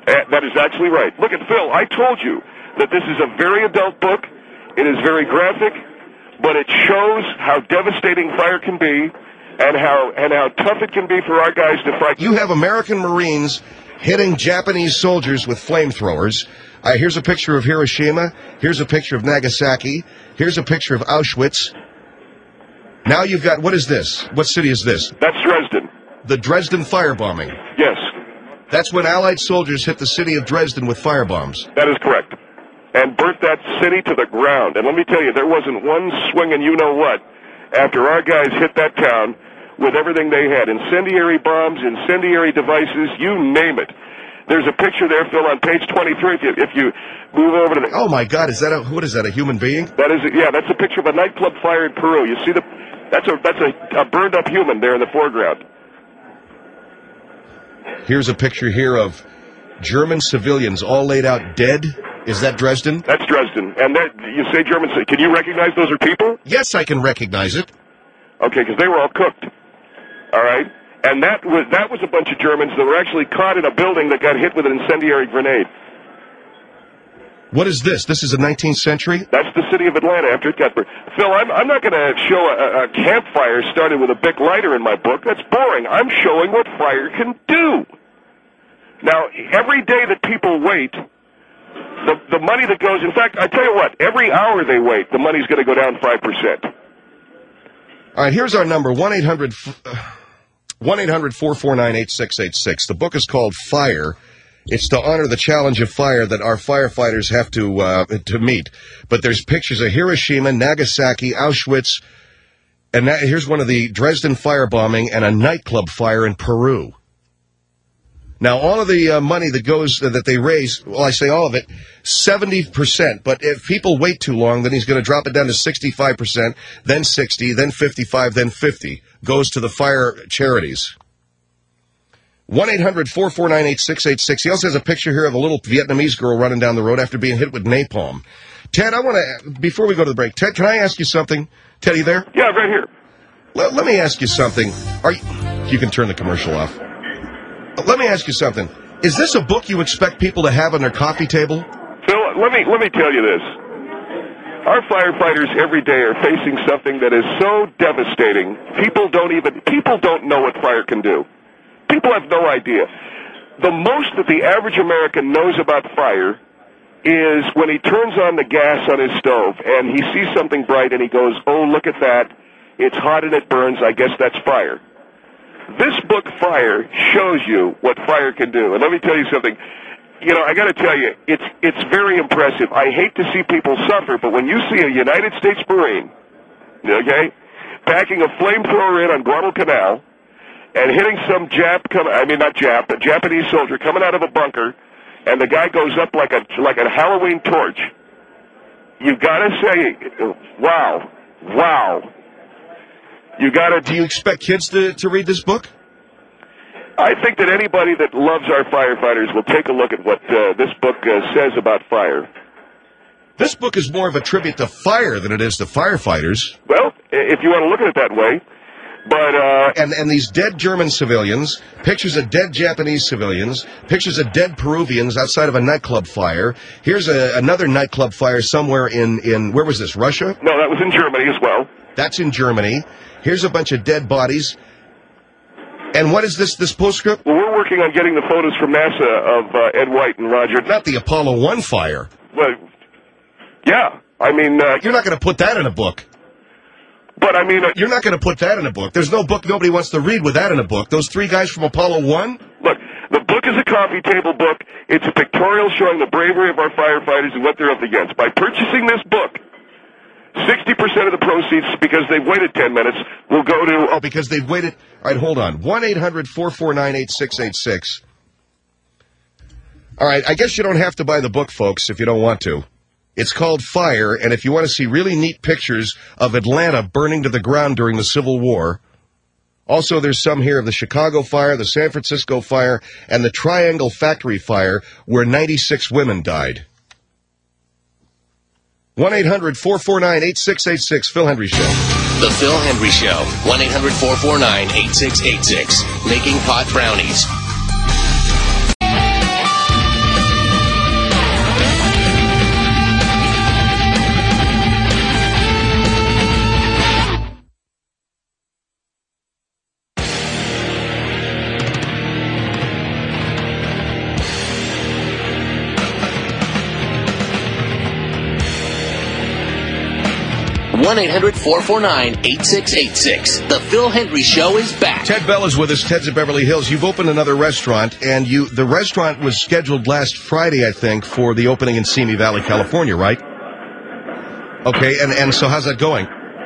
F: That is actually right. Look at Phil. I told you that this is a very adult book. It is very graphic, but it shows how devastating fire can be and how tough it can be for our guys to fight.
B: You have American Marines hitting Japanese soldiers with flamethrowers. Here's a picture of Hiroshima. Here's a picture of Nagasaki. Here's a picture of Auschwitz. Now you've got, what is this? What city is this?
F: That's Dresden.
B: The Dresden firebombing.
F: Yes.
B: That's when Allied soldiers hit the city of Dresden with firebombs.
F: That is correct. And burnt that city to the ground. And let me tell you, there wasn't one swinging you-know-what after our guys hit that town with everything they had. Incendiary bombs, incendiary devices, you name it. There's a picture there, Phil, on page 23. If you move over to the...
B: Oh, my God. What is that, a human being?
F: That's a picture of a nightclub fire in Peru. You see that's a burned-up human there in the foreground.
B: Here's a picture here of German civilians all laid out dead. Is that Dresden?
F: That's Dresden. And you say German, can you recognize those are people?
B: Yes, I can recognize it.
F: Okay, because they were all cooked. All right? And that was a bunch of Germans that were actually caught in a building that got hit with an incendiary grenade.
B: What is this? This is the 19th century?
F: That's the city of Atlanta after it got burned. Phil, I'm not going to show a campfire started with a Bic lighter in my book. That's boring. I'm showing what fire can do. Now, every day that people wait, the money that goes... In fact, I tell you what, every hour they wait, the money's going to go down 5%.
B: All right, here's our number, 1-800-449-8686. The book is called Fire. It's to honor the challenge of fire that our firefighters have to meet. But there's pictures of Hiroshima, Nagasaki, Auschwitz, and here's one of the Dresden firebombing and a nightclub fire in Peru. Now, all of the money that they raise, well, I say all of it, 70%. But if people wait too long, then he's going to drop it down to 65%, then 60, then 55, then 50. Goes to the fire charities. 1-800-449-8686. He also has a picture here of a little Vietnamese girl running down the road after being hit with napalm. Ted, I want to, before we go to the break, Ted, can I ask you something? Ted, are you there?
F: Yeah, right here.
B: Let me ask you something. You can turn the commercial off. Let me ask you something. Is this a book you expect people to have on their coffee table?
F: Phil, let me tell you this. Our firefighters every day are facing something that is so devastating. People don't know what fire can do. People have no idea. The most that the average American knows about fire is when he turns on the gas on his stove and he sees something bright and he goes, "Oh, look at that. It's hot and it burns. I guess that's fire." This book, Fire, shows you what fire can do. And let me tell you something. You know, I got to tell you, it's very impressive. I hate to see people suffer, but when you see a United States Marine, okay, packing a flamethrower in on Guadalcanal and hitting some a Japanese soldier coming out of a bunker, and the guy goes up like a Halloween torch, you got to say, wow.
B: Do you expect kids to read this book?
F: I think that anybody that loves our firefighters will take a look at what this book says about fire.
B: This book is more of a tribute to fire than it is to firefighters.
F: Well, if you want to look at it that way. But
B: and these dead German civilians, pictures of dead Japanese civilians, pictures of dead Peruvians outside of a nightclub fire. Here's another nightclub fire somewhere in where was this, Russia?
F: No, that was in Germany as well.
B: That's in Germany. Here's a bunch of dead bodies. And what is this postscript?
F: Well, we're working on getting the photos from NASA of Ed White and Roger.
B: Not the Apollo 1 fire.
F: Well, yeah. I mean...
B: you're not going to put that in a book.
F: But, I mean...
B: you're not going to put that in a book. There's no book nobody wants to read with that in a book. Those three guys from Apollo 1?
F: Look, the book is a coffee table book. It's a pictorial showing the bravery of our firefighters and what they're up against. By purchasing this book, 60% of the proceeds, because they've waited 10 minutes, will go to...
B: Oh, because they've waited... All right, hold on. 1-800-449-8686. All right, I guess you don't have to buy the book, folks, if you don't want to. It's called Fire, and if you want to see really neat pictures of Atlanta burning to the ground during the Civil War... Also, there's some here of the Chicago fire, the San Francisco fire, and the Triangle Factory fire, where 96 women died. 1-800-449-8686, Phil Hendry Show.
C: The Phil Hendry Show, 1-800-449-8686, making pot brownies. 1-800-449-8686. The Phil Hendry Show is back.
B: Ted Bell is with us. Ted's at Beverly Hills. You've opened another restaurant, and the restaurant was scheduled last Friday, I think, for the opening in Simi Valley, California, right? Okay, and so how's that going?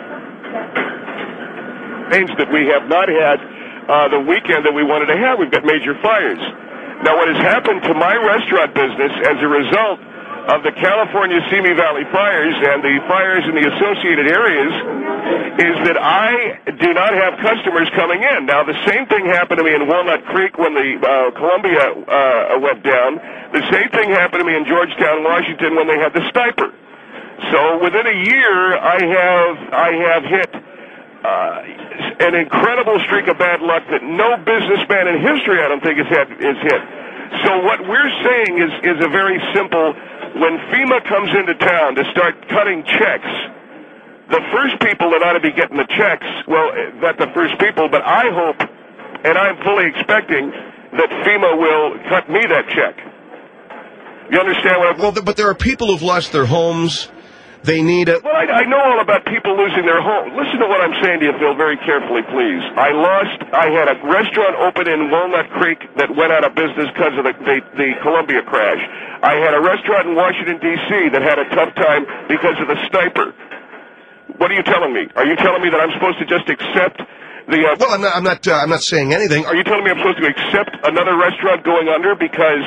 F: Means that we have not had the weekend that we wanted to have. We've got major fires. Now, what has happened to my restaurant business as a result of the California Simi Valley fires and the fires in the associated areas is that I do not have customers coming in. Now, the same thing happened to me in Walnut Creek when the Columbia went down. The same thing happened to me in Georgetown, Washington when they had the Stiper. So within a year, I have hit an incredible streak of bad luck that no businessman in history, I don't think, is hit. So what we're saying is a very simple. When FEMA comes into town to start cutting checks, the first people that ought to be getting the checks, well, not the first people, but I hope, and I'm fully expecting, that FEMA will cut me that check. You understand what I'm...
B: Well, but there are people who've lost their homes. They need a...
F: Well, I know all about people losing their home. Listen to what I'm saying to you, Phil, very carefully, please. I had a restaurant open in Walnut Creek that went out of business because of the Columbia crash. I had a restaurant in Washington, D.C. that had a tough time because of the Stiper. What are you telling me? Are you telling me that I'm supposed to just accept the...
B: Well, I'm not saying anything.
F: Are you telling me I'm supposed to accept another restaurant going under because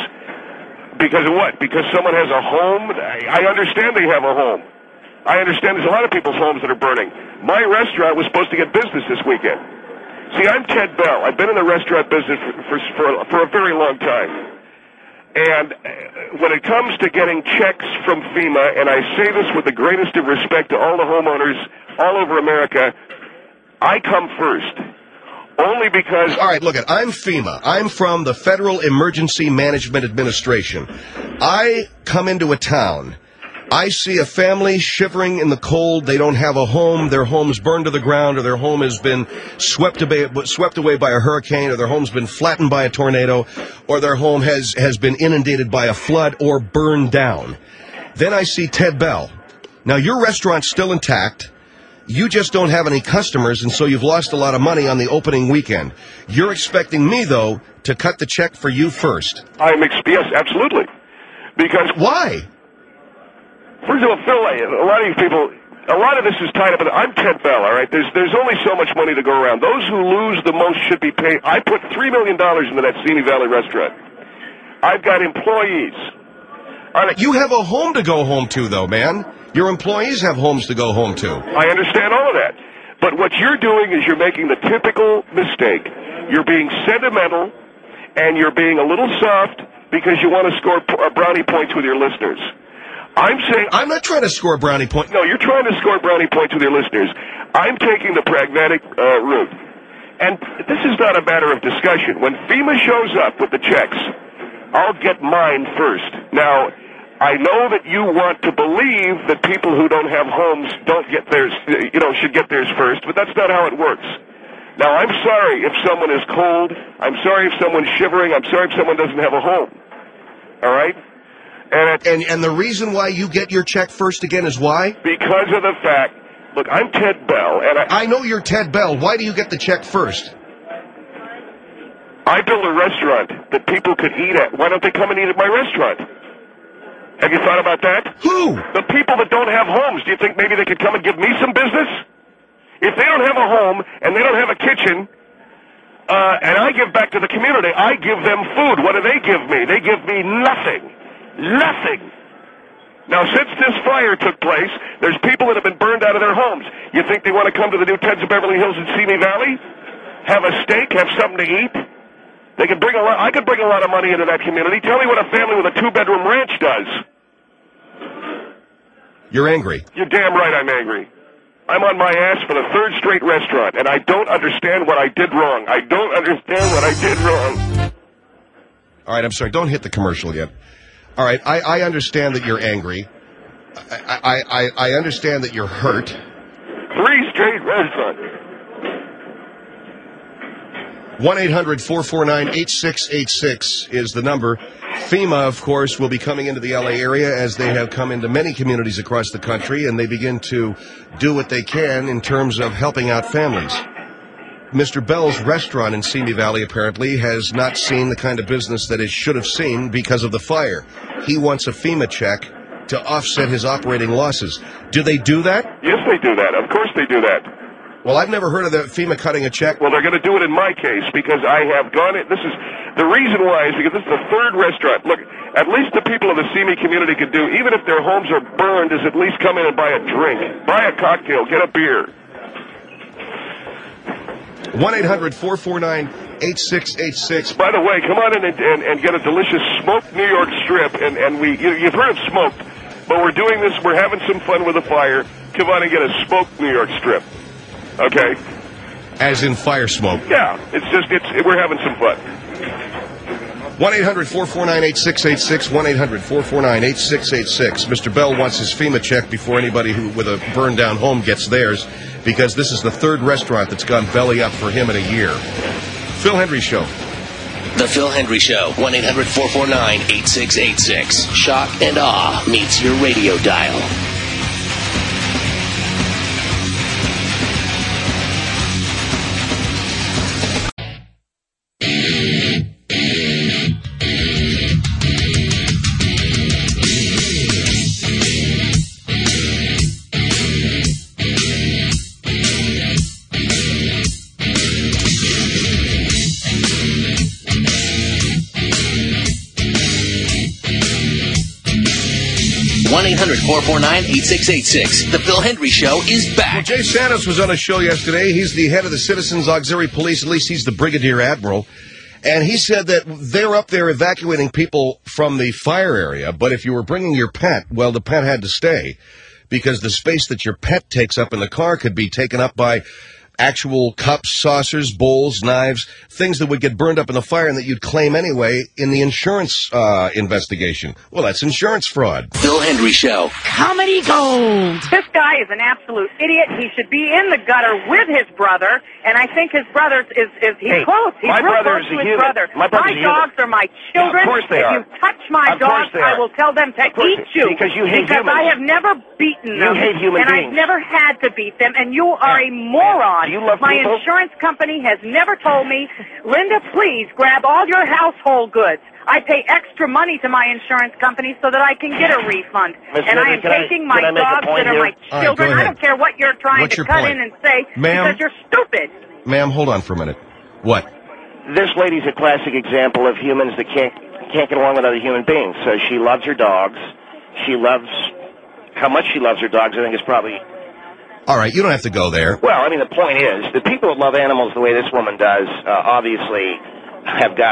F: of what? Because someone has a home? I understand they have a home. I understand there's a lot of people's homes that are burning. My restaurant was supposed to get business this weekend. See, I'm Ted Bell. I've been in the restaurant business for a very long time. And when it comes to getting checks from FEMA, and I say this with the greatest of respect to all the homeowners all over America, I come first. Only because...
B: All right, look, I'm FEMA. I'm from the Federal Emergency Management Administration. I come into a town. I see a family shivering in the cold. They don't have a home. Their home's burned to the ground, or their home has been swept away by a hurricane, or their home's been flattened by a tornado, or their home has been inundated by a flood or burned down. Then I see Ted Bell. Now, your restaurant's still intact. You just don't have any customers, and so you've lost a lot of money on the opening weekend. You're expecting me, though, to cut the check for you first.
F: Yes, absolutely. Because...
B: Why?
F: First of all, Phil, a lot of these people, a lot of this is tied up. I'm Ted Bell, all right? There's only so much money to go around. Those who lose the most should be paid. I put $3 million into that Simi Valley restaurant. I've got employees.
B: You have a home to go home to, though, man. Your employees have homes to go home to.
F: I understand all of that. But what you're doing is you're making the typical mistake. You're being sentimental, and you're being a little soft because you want to score brownie points with your listeners. I'm
B: not trying to score brownie points.
F: No, you're trying to score brownie points with your listeners. I'm taking the pragmatic route. And this is not a matter of discussion. When FEMA shows up with the checks, I'll get mine first. Now, I know that you want to believe that people who don't have homes don't get theirs, should get theirs first, but that's not how it works. Now, I'm sorry if someone is cold. I'm sorry if someone's shivering. I'm sorry if someone doesn't have a home. All right?
B: And the reason why you get your check first again is why?
F: Because of the fact, look, I'm Ted Bell, and
B: I know you're Ted Bell. Why do you get the check first?
F: I built a restaurant that people could eat at. Why don't they come and eat at my restaurant? Have you thought about that?
B: Who?
F: The people that don't have homes. Do you think maybe they could come and give me some business? If they don't have a home and they don't have a kitchen, and I give back to the community, I give them food. What do they give me? They give me nothing. Nothing. Now, since this fire took place, there's people that have been burned out of their homes. You think they want to come to the new Ted's of Beverly Hills in Simi Valley? Have a steak? Have something to eat? They could bring a lot. I could bring a lot of money into that community. Tell me what a family with a 2-bedroom ranch does.
B: You're angry.
F: You're damn right I'm angry. I'm on my ass for the 3rd straight restaurant, and I don't understand what I did wrong. I don't understand what I did wrong.
B: All right, I'm sorry. Don't hit the commercial yet. All right, I understand that you're angry. I understand that you're hurt.
F: 3 straight restaurants.
B: 1-800-449-8686 is the number. FEMA, of course, will be coming into the L.A. area as they have come into many communities across the country, and they begin to do what they can in terms of helping out families. Mr. Bell's restaurant in Simi Valley apparently has not seen the kind of business that it should have seen because of the fire. He wants a FEMA check to offset his operating losses. Do they do that?
F: Yes, they do that. Of course they do that.
B: Well, I've never heard of the FEMA cutting a check.
F: Well, they're going to do it in my case because I have gone it. This is the reason why is because this is the third restaurant. Look, at least the people of the Simi community could do, even if their homes are burned, is at least come in and buy a drink, buy a cocktail, get a beer.
B: 1-800-449-8686.
F: By the way, come on in and get a delicious smoked New York strip. And you've heard of smoked, but we're doing this. We're having some fun with a fire. Come on and get a smoked New York strip. Okay?
B: As in fire smoke.
F: Yeah, we're having some fun.
B: 1-800-449-8686, 1-800-449-8686. Mr. Bell wants his FEMA check before anybody with a burned-down home gets theirs, because this is the third restaurant that's gone belly up for him in a year. Phil Hendry Show.
C: The Phil Hendry Show, 1-800-449-8686. Shock and awe meets your radio dial. One 1-800-449-8686. The Phil Hendry Show is back.
B: Well, Jay Santos was on a show yesterday. He's the head of the Citizens Auxiliary Police. At least he's the Brigadier Admiral. And he said that they're up there evacuating people from the fire area. But if you were bringing your pet, well, the pet had to stay, because the space that your pet takes up in the car could be taken up by actual cups, saucers, bowls, knives, things that would get burned up in the fire and that you'd claim anyway in the insurance investigation. Well, that's insurance fraud.
C: Phil Hendry Show.
H: Comedy gold. This guy is an absolute idiot. He should be in the gutter with his brother, and I think his brother is he's close. He's
I: my
H: real
I: brother
H: close
I: is a
H: to his
I: human.
H: brother.
I: My brother's a
H: dogs
I: human.
H: are my children.
I: Yeah, of course they
H: if
I: are.
H: you touch my
I: Of course
H: dogs,
I: they are.
H: I will tell them to eat you.
I: Because you hate
H: because
I: humans.
H: I have never beaten
I: You
H: them.
I: hate human
H: and
I: beings.
H: I've never had to beat them, and you are a moron.
I: Do you love
H: my
I: people?
H: insurance company has never told me, Linda, please grab all your household goods. I pay extra money to my insurance company so that I can get a refund.
I: Ms.
H: And I am
I: Hendry,
H: taking
I: can I
H: my
I: make a
H: dogs
I: point
H: that are
I: here?
H: my
B: All right,
H: children.
B: go
H: I
B: ahead.
H: don't care what you're trying
B: What's
H: to
B: your
H: cut
B: point?
H: in and say,
B: Ma'am?
H: because you're stupid.
B: Ma'am, hold on for a minute. What?
I: This lady's a classic example of humans that can't get along with other human beings. So she loves her dogs. She loves how much she loves her dogs. I think is probably.
B: All right, you don't have to go there.
I: Well, I mean, the point is, the people that love animals the way this woman does, obviously, have got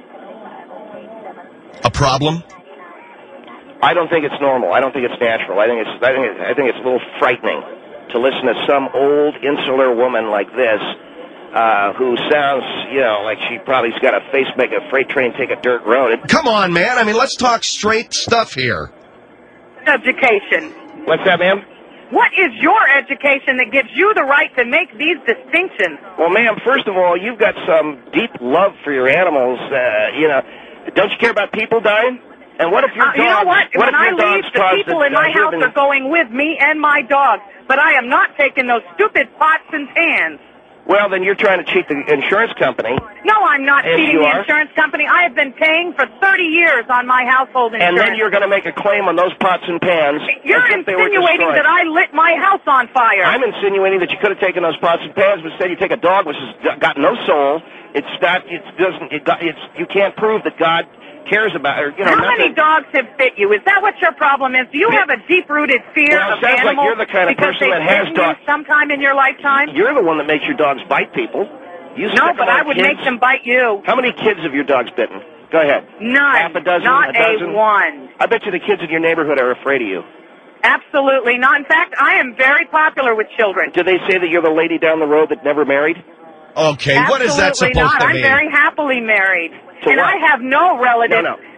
B: a problem.
I: I don't think it's normal. I don't think it's natural. I think it's a little frightening to listen to some old insular woman like this, who sounds, like she probably's got a face, make a freight train take a dirt road.
B: Come on, man. I mean, let's talk straight stuff here.
H: Education.
I: What's that, ma'am?
H: What is your education that gives you the right to make these distinctions?
I: Well, ma'am, first of all, you've got some deep love for your animals. Don't you care about people dying? And what if your dogs?
H: You know what?
I: What
H: When
I: if
H: I
I: your dogs
H: leave, the
I: cause
H: people in my house are going with me and my dogs. But I am not taking those stupid pots and pans.
I: Well, then you're trying to cheat the insurance company.
H: No, I'm not
I: Yes,
H: cheating
I: you
H: the
I: are.
H: insurance company. I have been paying for 30 years on my household insurance.
I: And then you're going to make a claim on those pots and pans.
H: You're
I: as if they were
H: insinuating
I: destroyed.
H: that I lit my house on fire.
I: I'm insinuating that you could have taken those pots and pans, but instead you take a dog which has got no soul. It's not. It doesn't. You can't prove that God cares about her.
H: How many dogs have bit you? Is that what your problem is? Do you have a deep-rooted fear
I: Well, it
H: of
I: sounds like
H: animals
I: you're the kind of
H: because
I: person
H: they've
I: that has
H: bitten you
I: dogs.
H: sometime in your lifetime?
I: You're the one that makes your dogs bite people. You
H: No,
I: stick
H: but
I: them on
H: I would
I: kids.
H: make them bite you.
I: How many kids have your dogs bitten? Go ahead.
H: None.
I: Half a dozen?
H: Not
I: a dozen?
H: one.
I: I bet you the kids in your neighborhood are afraid of you.
H: Absolutely not. In fact, I am very popular with children.
I: Do they say that you're the lady down the road that never married?
B: Okay, what is that
H: Absolutely
B: supposed
H: not.
B: to
H: I'm
B: mean?
H: very happily married.
I: To
H: and
I: what?
H: I have no relatives
I: No.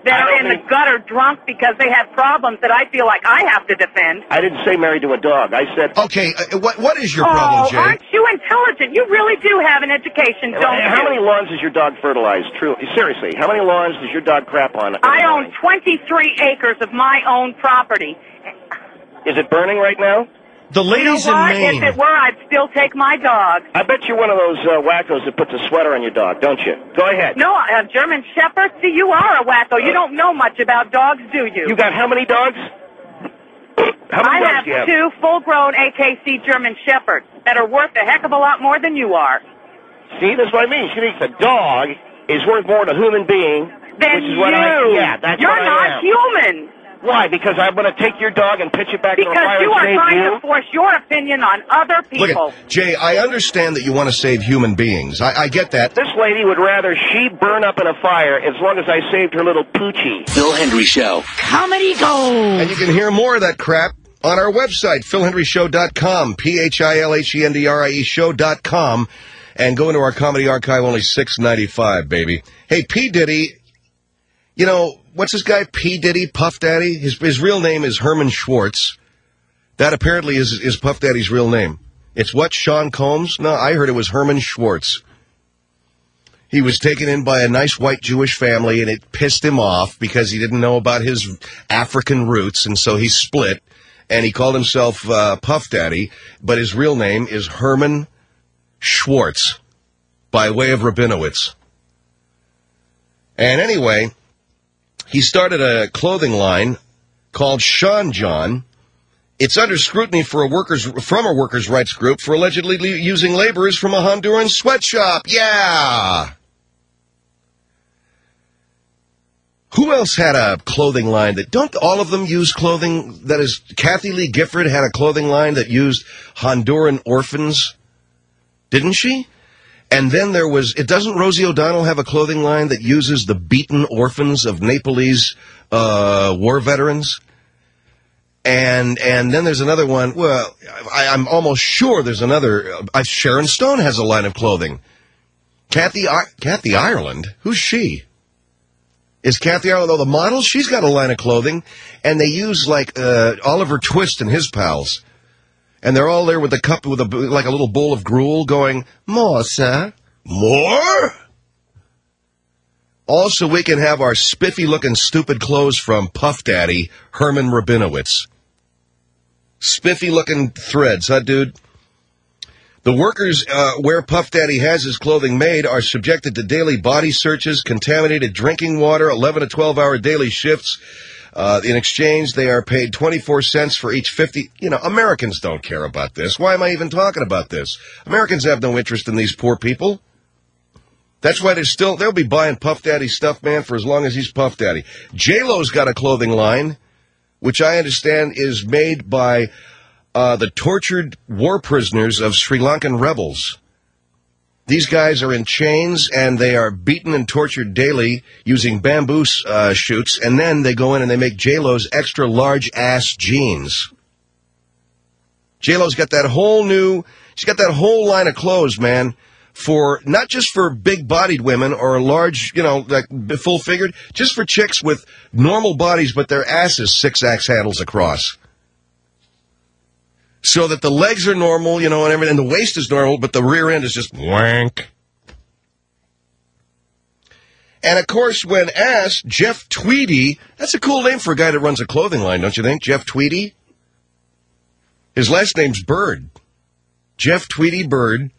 H: that are in the gutter drunk because they have problems that I feel like I have to defend.
I: I didn't say married to a dog. I said...
B: Okay, what is your problem, Jay?
H: Aren't you intelligent? You really do have an education, don't you?
I: How many lawns does your dog fertilize? True. Seriously, how many lawns does your dog crap on?
H: I own 23 acres of my own property.
I: Is it burning right now?
B: The ladies
H: you know what?
B: in Maine.
H: If it were, I'd still take my dog.
I: I bet you're one of those wackos that puts a sweater on your dog, don't you? Go ahead.
H: No, I have German Shepherd. See, you are a wacko. You don't know much about dogs, do you?
I: You got how many dogs? How many dogs do you have?
H: I have 2 full-grown AKC German Shepherds that are worth a heck of a lot more than you are.
I: See, that's what I mean. She thinks a dog is worth more than a human being.
H: Than
I: which is what that's
H: You're
I: what I
H: not
I: am.
H: human.
I: Why? Because I'm going to take your dog and pitch it back in the fire
H: Because you
I: and
H: are
I: save
H: trying
I: you?
H: to force your opinion on other people.
B: Look, Jay, I understand that you want to save human beings. I get that.
I: This lady would rather she burn up in a fire as long as I saved her little poochie.
C: Phil Hendry Show.
A: Comedy Gold.
B: And you can hear more of that crap on our website, philhendryshow.com, PHILHENDRIE show.com, and go into our comedy archive, only $6.95, baby. Hey, P. Diddy, you know, what's this guy, P. Diddy, Puff Daddy? His real name is Herman Schwartz. That apparently is Puff Daddy's real name. It's what, Sean Combs? No, I heard it was Herman Schwartz. He was taken in by a nice white Jewish family, and it pissed him off because he didn't know about his African roots, and so he split, and he called himself Puff Daddy, but his real name is Herman Schwartz, by way of Rabinowitz. And anyway, he started a clothing line called Sean John. It's under scrutiny from a workers' rights group for allegedly using laborers from a Honduran sweatshop. Yeah! Who else had a clothing line that... Don't all of them use clothing that is... Kathy Lee Gifford had a clothing line that used Honduran orphans. Didn't she? And then there was... Doesn't Rosie O'Donnell have a clothing line that uses the beaten orphans of Nepalese war veterans? And then there's another one. Well, I'm almost sure there's another. Sharon Stone has a line of clothing. Kathy Ireland? Who's she? Is Kathy Ireland, the model? She's got a line of clothing. And they use, like, Oliver Twist and his pals. And they're all there with a cup, with like a little bowl of gruel going, more, sir. More? Also, we can have our spiffy-looking stupid clothes from Puff Daddy, Herman Rabinowitz. Spiffy-looking threads, huh, dude? The workers where Puff Daddy has his clothing made are subjected to daily body searches, contaminated drinking water, 11 to 12-hour daily shifts. In exchange, they are paid 24 cents for each 50. You know, Americans don't care about this. Why am I even talking about this? Americans have no interest in these poor people. That's why they'll be buying Puff Daddy stuff, man, for as long as he's Puff Daddy. J-Lo's got a clothing line, which I understand is made by the tortured war prisoners of Sri Lankan rebels. These guys are in chains, and they are beaten and tortured daily using bamboo shoots, and then they go in and they make J-Lo's extra large-ass jeans. J-Lo's got that she's got that whole line of clothes, man, for, not just for big-bodied women or large, like full-figured, just for chicks with normal bodies, but their asses 6-axe handles across. So that the legs are normal, and everything, and the waist is normal, but the rear end is just wank. And, of course, when asked, Jeff Tweedy, that's a cool name for a guy that runs a clothing line, don't you think? Jeff Tweedy? His last name's Bird. Jeff Tweedy Bird.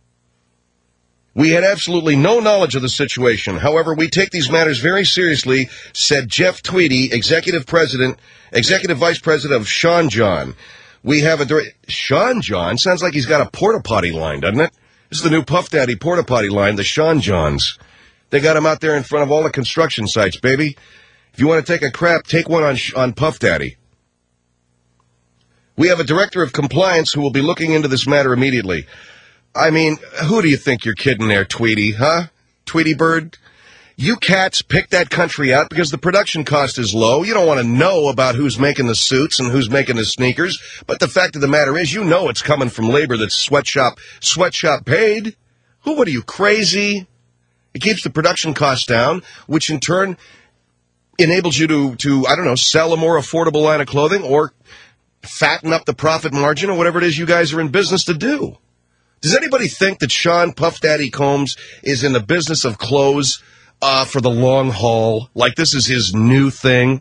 B: We had absolutely no knowledge of the situation. However, we take these matters very seriously, said Jeff Tweedy, Executive Vice President of Sean John. We have Sean John? Sounds like he's got a porta potty line, doesn't it? This is the new Puff Daddy porta potty line, the Sean Johns. They got him out there in front of all the construction sites, baby. If you want to take a crap, take one on Puff Daddy. We have a director of compliance who will be looking into this matter immediately. I mean, who do you think you're kidding there, Tweety, huh? Tweety Bird? You cats pick that country out because the production cost is low. You don't want to know about who's making the suits and who's making the sneakers. But the fact of the matter is, it's coming from labor that's sweatshop paid. What are you, crazy? It keeps the production costs down, which in turn enables you to, I don't know, sell a more affordable line of clothing or fatten up the profit margin or whatever it is you guys are in business to do. Does anybody think that Sean Puff Daddy Combs is in the business of clothes for the long haul? Like this is his new thing?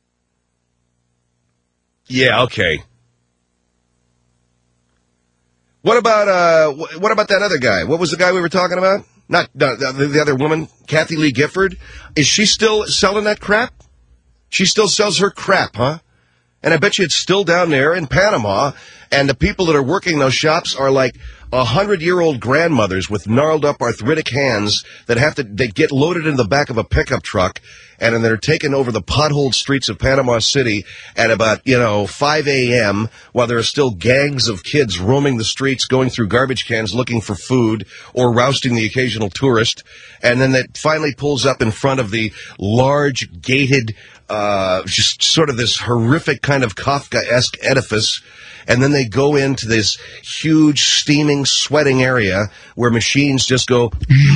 B: Yeah, okay. What about that other guy? What was the guy we were talking about? Not the other woman, Kathy Lee Gifford. Is she still selling that crap? She still sells her crap, huh? And I bet you it's still down there in Panama, and the people that are working those shops are like 100-year-old grandmothers with gnarled-up arthritic hands that they get loaded in the back of a pickup truck, and then they're taken over the potholed streets of Panama City at about, 5 a.m. while there are still gangs of kids roaming the streets, going through garbage cans looking for food or rousting the occasional tourist. And then that finally pulls up in front of the large gated, just sort of this horrific kind of Kafka-esque edifice. And then they go into this huge, steaming, sweating area where machines just go...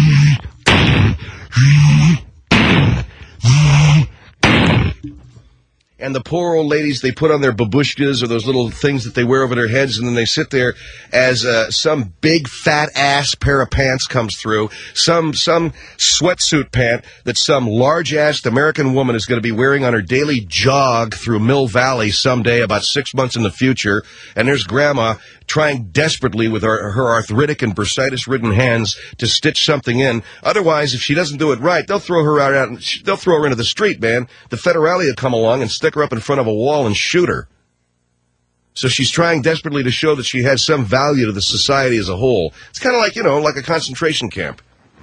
B: And the poor old ladies, they put on their babushkas or those little things that they wear over their heads, and then they sit there as some big fat-ass pair of pants comes through, some sweatsuit pant that some large-assed American woman is going to be wearing on her daily jog through Mill Valley someday about 6 months in the future, and there's Grandma trying desperately with her arthritic and bursitis-ridden hands to stitch something in. Otherwise, if she doesn't do it right, they'll throw her out. They'll throw her into the street, man. The federale will come along and stick her up in front of a wall and shoot her. So she's trying desperately to show that she has some value to the society as a whole. It's kind of like, like a concentration camp.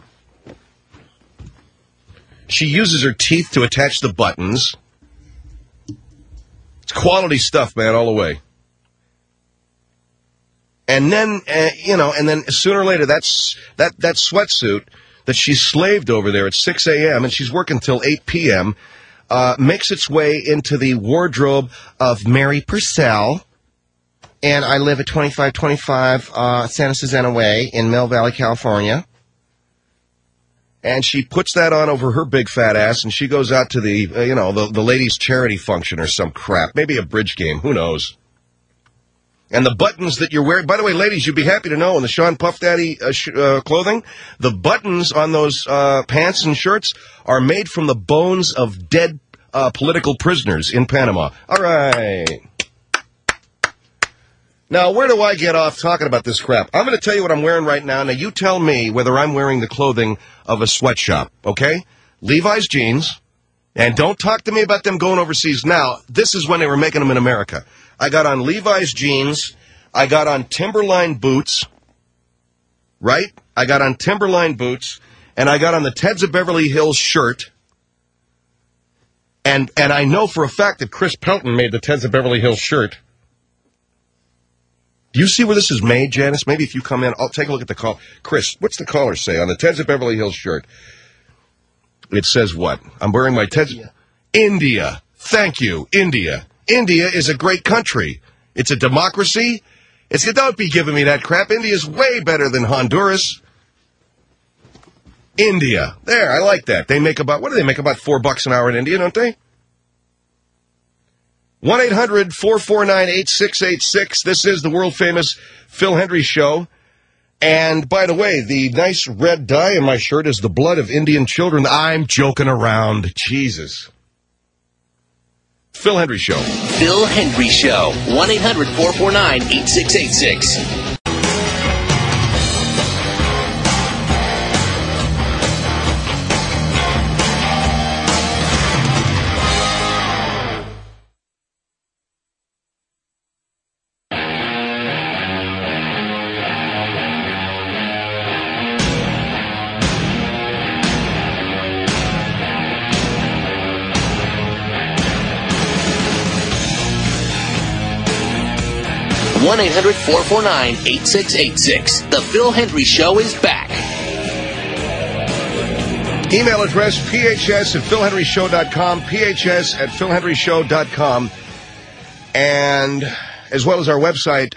B: She uses her teeth to attach the buttons. It's quality stuff, man, all the way. And then, and then sooner or later, that sweatsuit that she's slaved over there at 6 a.m. and she's working till 8 p.m., makes its way into the wardrobe of Mary Purcell. And I live at 2525 Santa Susana Way in Mill Valley, California. And she puts that on over her big fat ass, and she goes out to the ladies' charity function or some crap. Maybe a bridge game. Who knows? And the buttons that you're wearing, by the way, ladies, you'd be happy to know in the Sean Puff Daddy clothing, the buttons on those pants and shirts are made from the bones of dead political prisoners in Panama. All right. Now, where do I get off talking about this crap? I'm going to tell you what I'm wearing right now. Now, you tell me whether I'm wearing the clothing of a sweatshop, okay? Levi's jeans. And don't talk to me about them going overseas now. This is when they were making them in America. I got on Levi's jeans. I got on Timberline boots. Right? I got on Timberline boots. And I got on the Teds of Beverly Hills shirt. And I know for a fact that Chris Pelton made the Teds of Beverly Hills shirt. Do you see where this is made, Janice? Maybe if you come in, I'll take a look at the call. Chris, what's the caller say on the Teds of Beverly Hills shirt? It says what? I'm wearing my Teds... India. Thank you, India. India is a great country. It's a democracy. Don't be giving me that crap. India's way better than Honduras. India. There, I like that. They make about, what do they make, about $4 an hour in India, don't they? 1-800-449-8686. This is the world-famous Phil Hendry Show. And, by the way, the nice red dye in my shirt is the blood of Indian children. I'm joking around. Jesus. Phil Hendry Show.
C: Phil Hendry Show. 1-800-449-8686. One 1-800-449-8686. The Phil Hendry Show is back.
B: Email address, phs@philhenryshow.com, phs@philhenryshow.com, and as well as our website,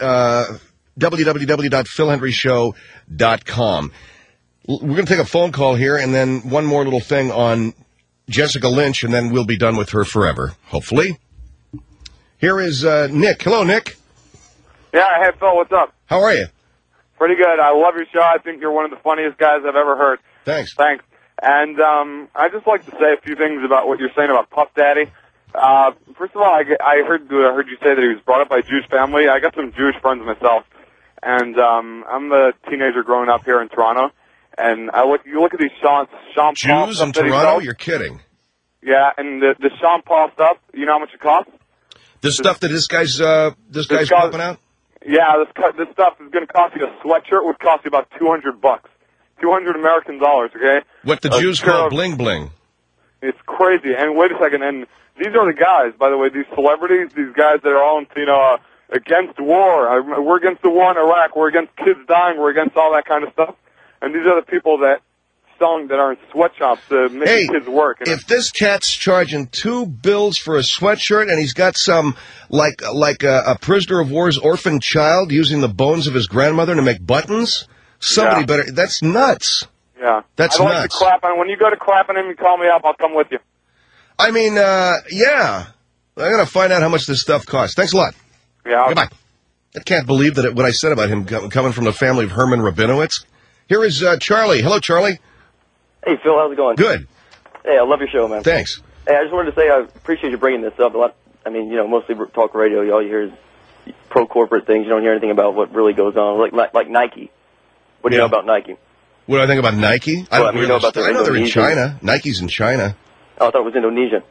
B: www.philhenryshow.com. We're going to take a phone call here, and then one more little thing on Jessica Lynch, and then we'll be done with her forever, hopefully. Here is Nick. Hello, Nick.
L: Yeah, hey, Phil, what's up?
B: How are you?
L: Pretty good. I love your show. I think you're one of the funniest guys I've ever heard.
B: Thanks.
L: Thanks. And I'd just like to say a few things about what you're saying about Puff Daddy. First of all, I heard you say that he was brought up by a Jewish family. I got some Jewish friends myself, and I'm a teenager growing up here in Toronto. And you look at these Sean Paul
B: Jews in Toronto? You're kidding.
L: Yeah, and the Sean Paul stuff. You know how much it costs?
B: The stuff that this guy's pumping out?
L: Yeah, this stuff is going to cost you a sweatshirt. Would cost you about $200, $200 American dollars. Okay.
B: What the Jews call bling bling.
L: It's crazy. And wait a second. And these are the guys, by the way, these celebrities, these guys that are all, against war. We're against the war in Iraq. We're against kids dying. We're against all that kind of stuff. And these are the people that are in sweatshops to make kids work.
B: If this cat's charging $2 for a sweatshirt and he's got some like a prisoner of war's orphan child using the bones of his grandmother to make buttons, somebody better. That's nuts.
L: Yeah,
B: that's
L: I'd like
B: nuts.
L: to clap on. When you go to Clapham, you call me up. I'll come with you.
B: I mean, yeah. I gotta find out how much this stuff costs. Thanks a lot.
L: Yeah.
B: Goodbye. I can't believe that what I said about him coming from the family of Herman Rabinowitz. Here is Charlie. Hello, Charlie.
M: Hey, Phil, how's it going?
B: Good.
M: Hey, I love your show, man.
B: Thanks.
M: Hey, I just wanted to say I appreciate you bringing this up. I mean, mostly talk radio. All you hear is pro-corporate things. You don't hear anything about what really goes on, like Nike. What do you know about Nike?
B: What do I think about Nike? I know they're in China. Nike's in China.
M: Oh, I thought it was Indonesia.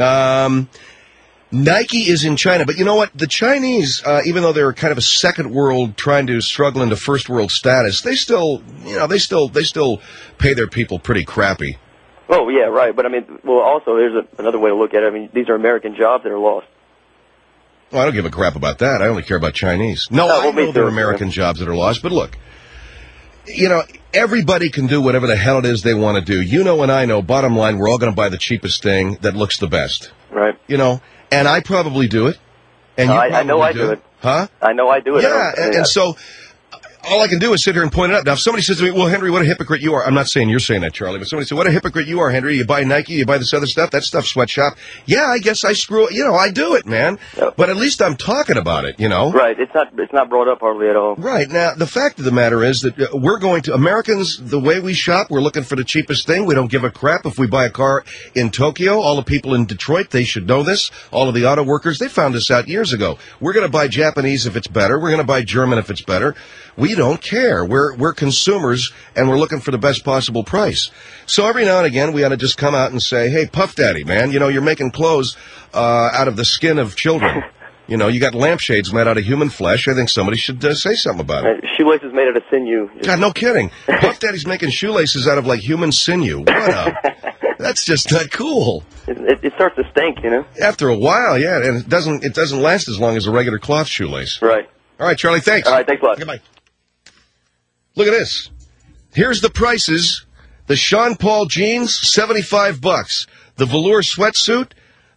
B: Nike is in China, but you know what? The Chinese, even though they're kind of a second world trying to struggle into first world status, they still pay their people pretty crappy.
M: Oh, yeah, right. But I mean, also there's another way to look at it. I mean, these are American jobs that are lost.
B: Well, I don't give a crap about that. I only care about Chinese. No, I know they're American jobs that are lost, but look, everybody can do whatever the hell it is they want to do. You know and I know, bottom line, we're all going to buy the cheapest thing that looks the best.
M: Right.
B: And I probably do it. And
M: I know I do it.
B: Huh?
M: I know I do it.
B: Yeah, and so all I can do is sit here and point it out. Now, if somebody says to me, well, Henry, what a hypocrite you are. I'm not saying you're saying that, Charlie, but somebody said, what a hypocrite you are, Henry. You buy Nike, you buy this other stuff, that stuff's sweatshop. Yeah, I guess I screw it. I do it, man. Yep. But at least I'm talking about it,
M: Right. It's not brought up hardly at all.
B: Right. Now, the fact of the matter is that Americans, the way we shop, we're looking for the cheapest thing. We don't give a crap if we buy a car in Tokyo. All the people in Detroit, they should know this. All of the auto workers, they found this out years ago. We're going to buy Japanese if it's better. We're going to buy German if it's better. We don't care. We're consumers, and we're looking for the best possible price. So every now and again, we ought to just come out and say, hey, Puff Daddy, man, you're making clothes out of the skin of children. You got lampshades made out of human flesh. I think somebody should say something about it.
M: Shoelaces made out of sinew.
B: God, no kidding. Puff Daddy's making shoelaces out of, human sinew. That's just not cool.
M: It starts to stink,
B: After a while, yeah, and it doesn't last as long as a regular cloth shoelace.
M: Right.
B: All right, Charlie, thanks.
M: All right, thanks a lot.
B: Goodbye. Look at this. Here's the prices. The Sean Paul jeans, $75. The velour sweatsuit.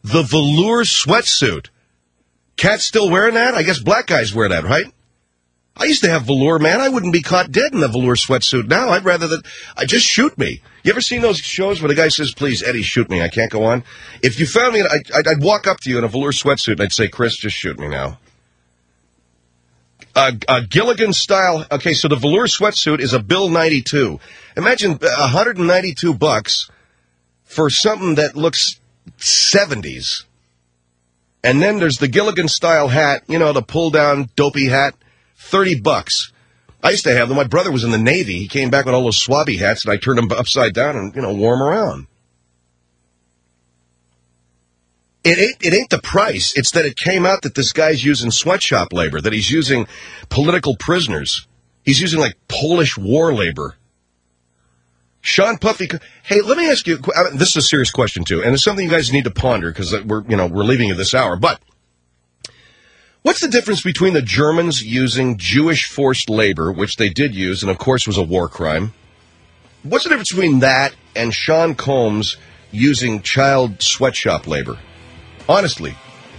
B: Cat's still wearing that? I guess black guys wear that, right? I used to have velour, man. I wouldn't be caught dead in a velour sweatsuit now. I'd rather that just shoot me. You ever seen those shows where the guy says, please, Eddie, shoot me. I can't go on? If you found me, I'd walk up to you in a velour sweatsuit and I'd say, Chris, just shoot me now. Gilligan style. Okay, so the velour sweatsuit is a bill 92. Imagine $192 for something that looks 70s. And then there's the Gilligan style hat, the pull down dopey hat, $30. I used to have them. My brother was in the Navy. He came back with all those swabby hats, and I turned them upside down and wore them around. It ain't the price. It's that it came out that this guy's using sweatshop labor, that he's using political prisoners. He's using, Polish war labor. Sean Puffy, hey, let me ask you, this is a serious question, too, and it's something you guys need to ponder, because we're leaving you this hour, but what's the difference between the Germans using Jewish forced labor, which they did use, and of course was a war crime? What's the difference between that and Sean Combs using child sweatshop labor? Honestly.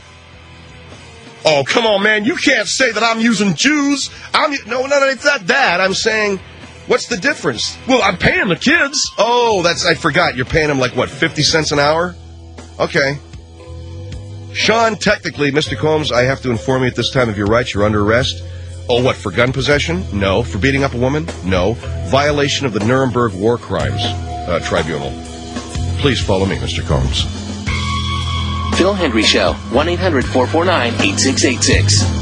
B: Oh, come on, man. You can't say that I'm using Jews. No, it's not that. I'm saying, What's the difference?
D: Well, I'm paying the kids.
B: Oh, I forgot. You're paying them like, what, 50 cents an hour? Okay. Sean, technically, Mr. Combs, I have to inform you at this time of your rights. You're under arrest. Oh, what, for gun possession? No. For beating up a woman? No. Violation of the Nuremberg War Crimes Tribunal. Please follow me, Mr. Combs.
C: Phil Hendry Show, 1-800-449-8686.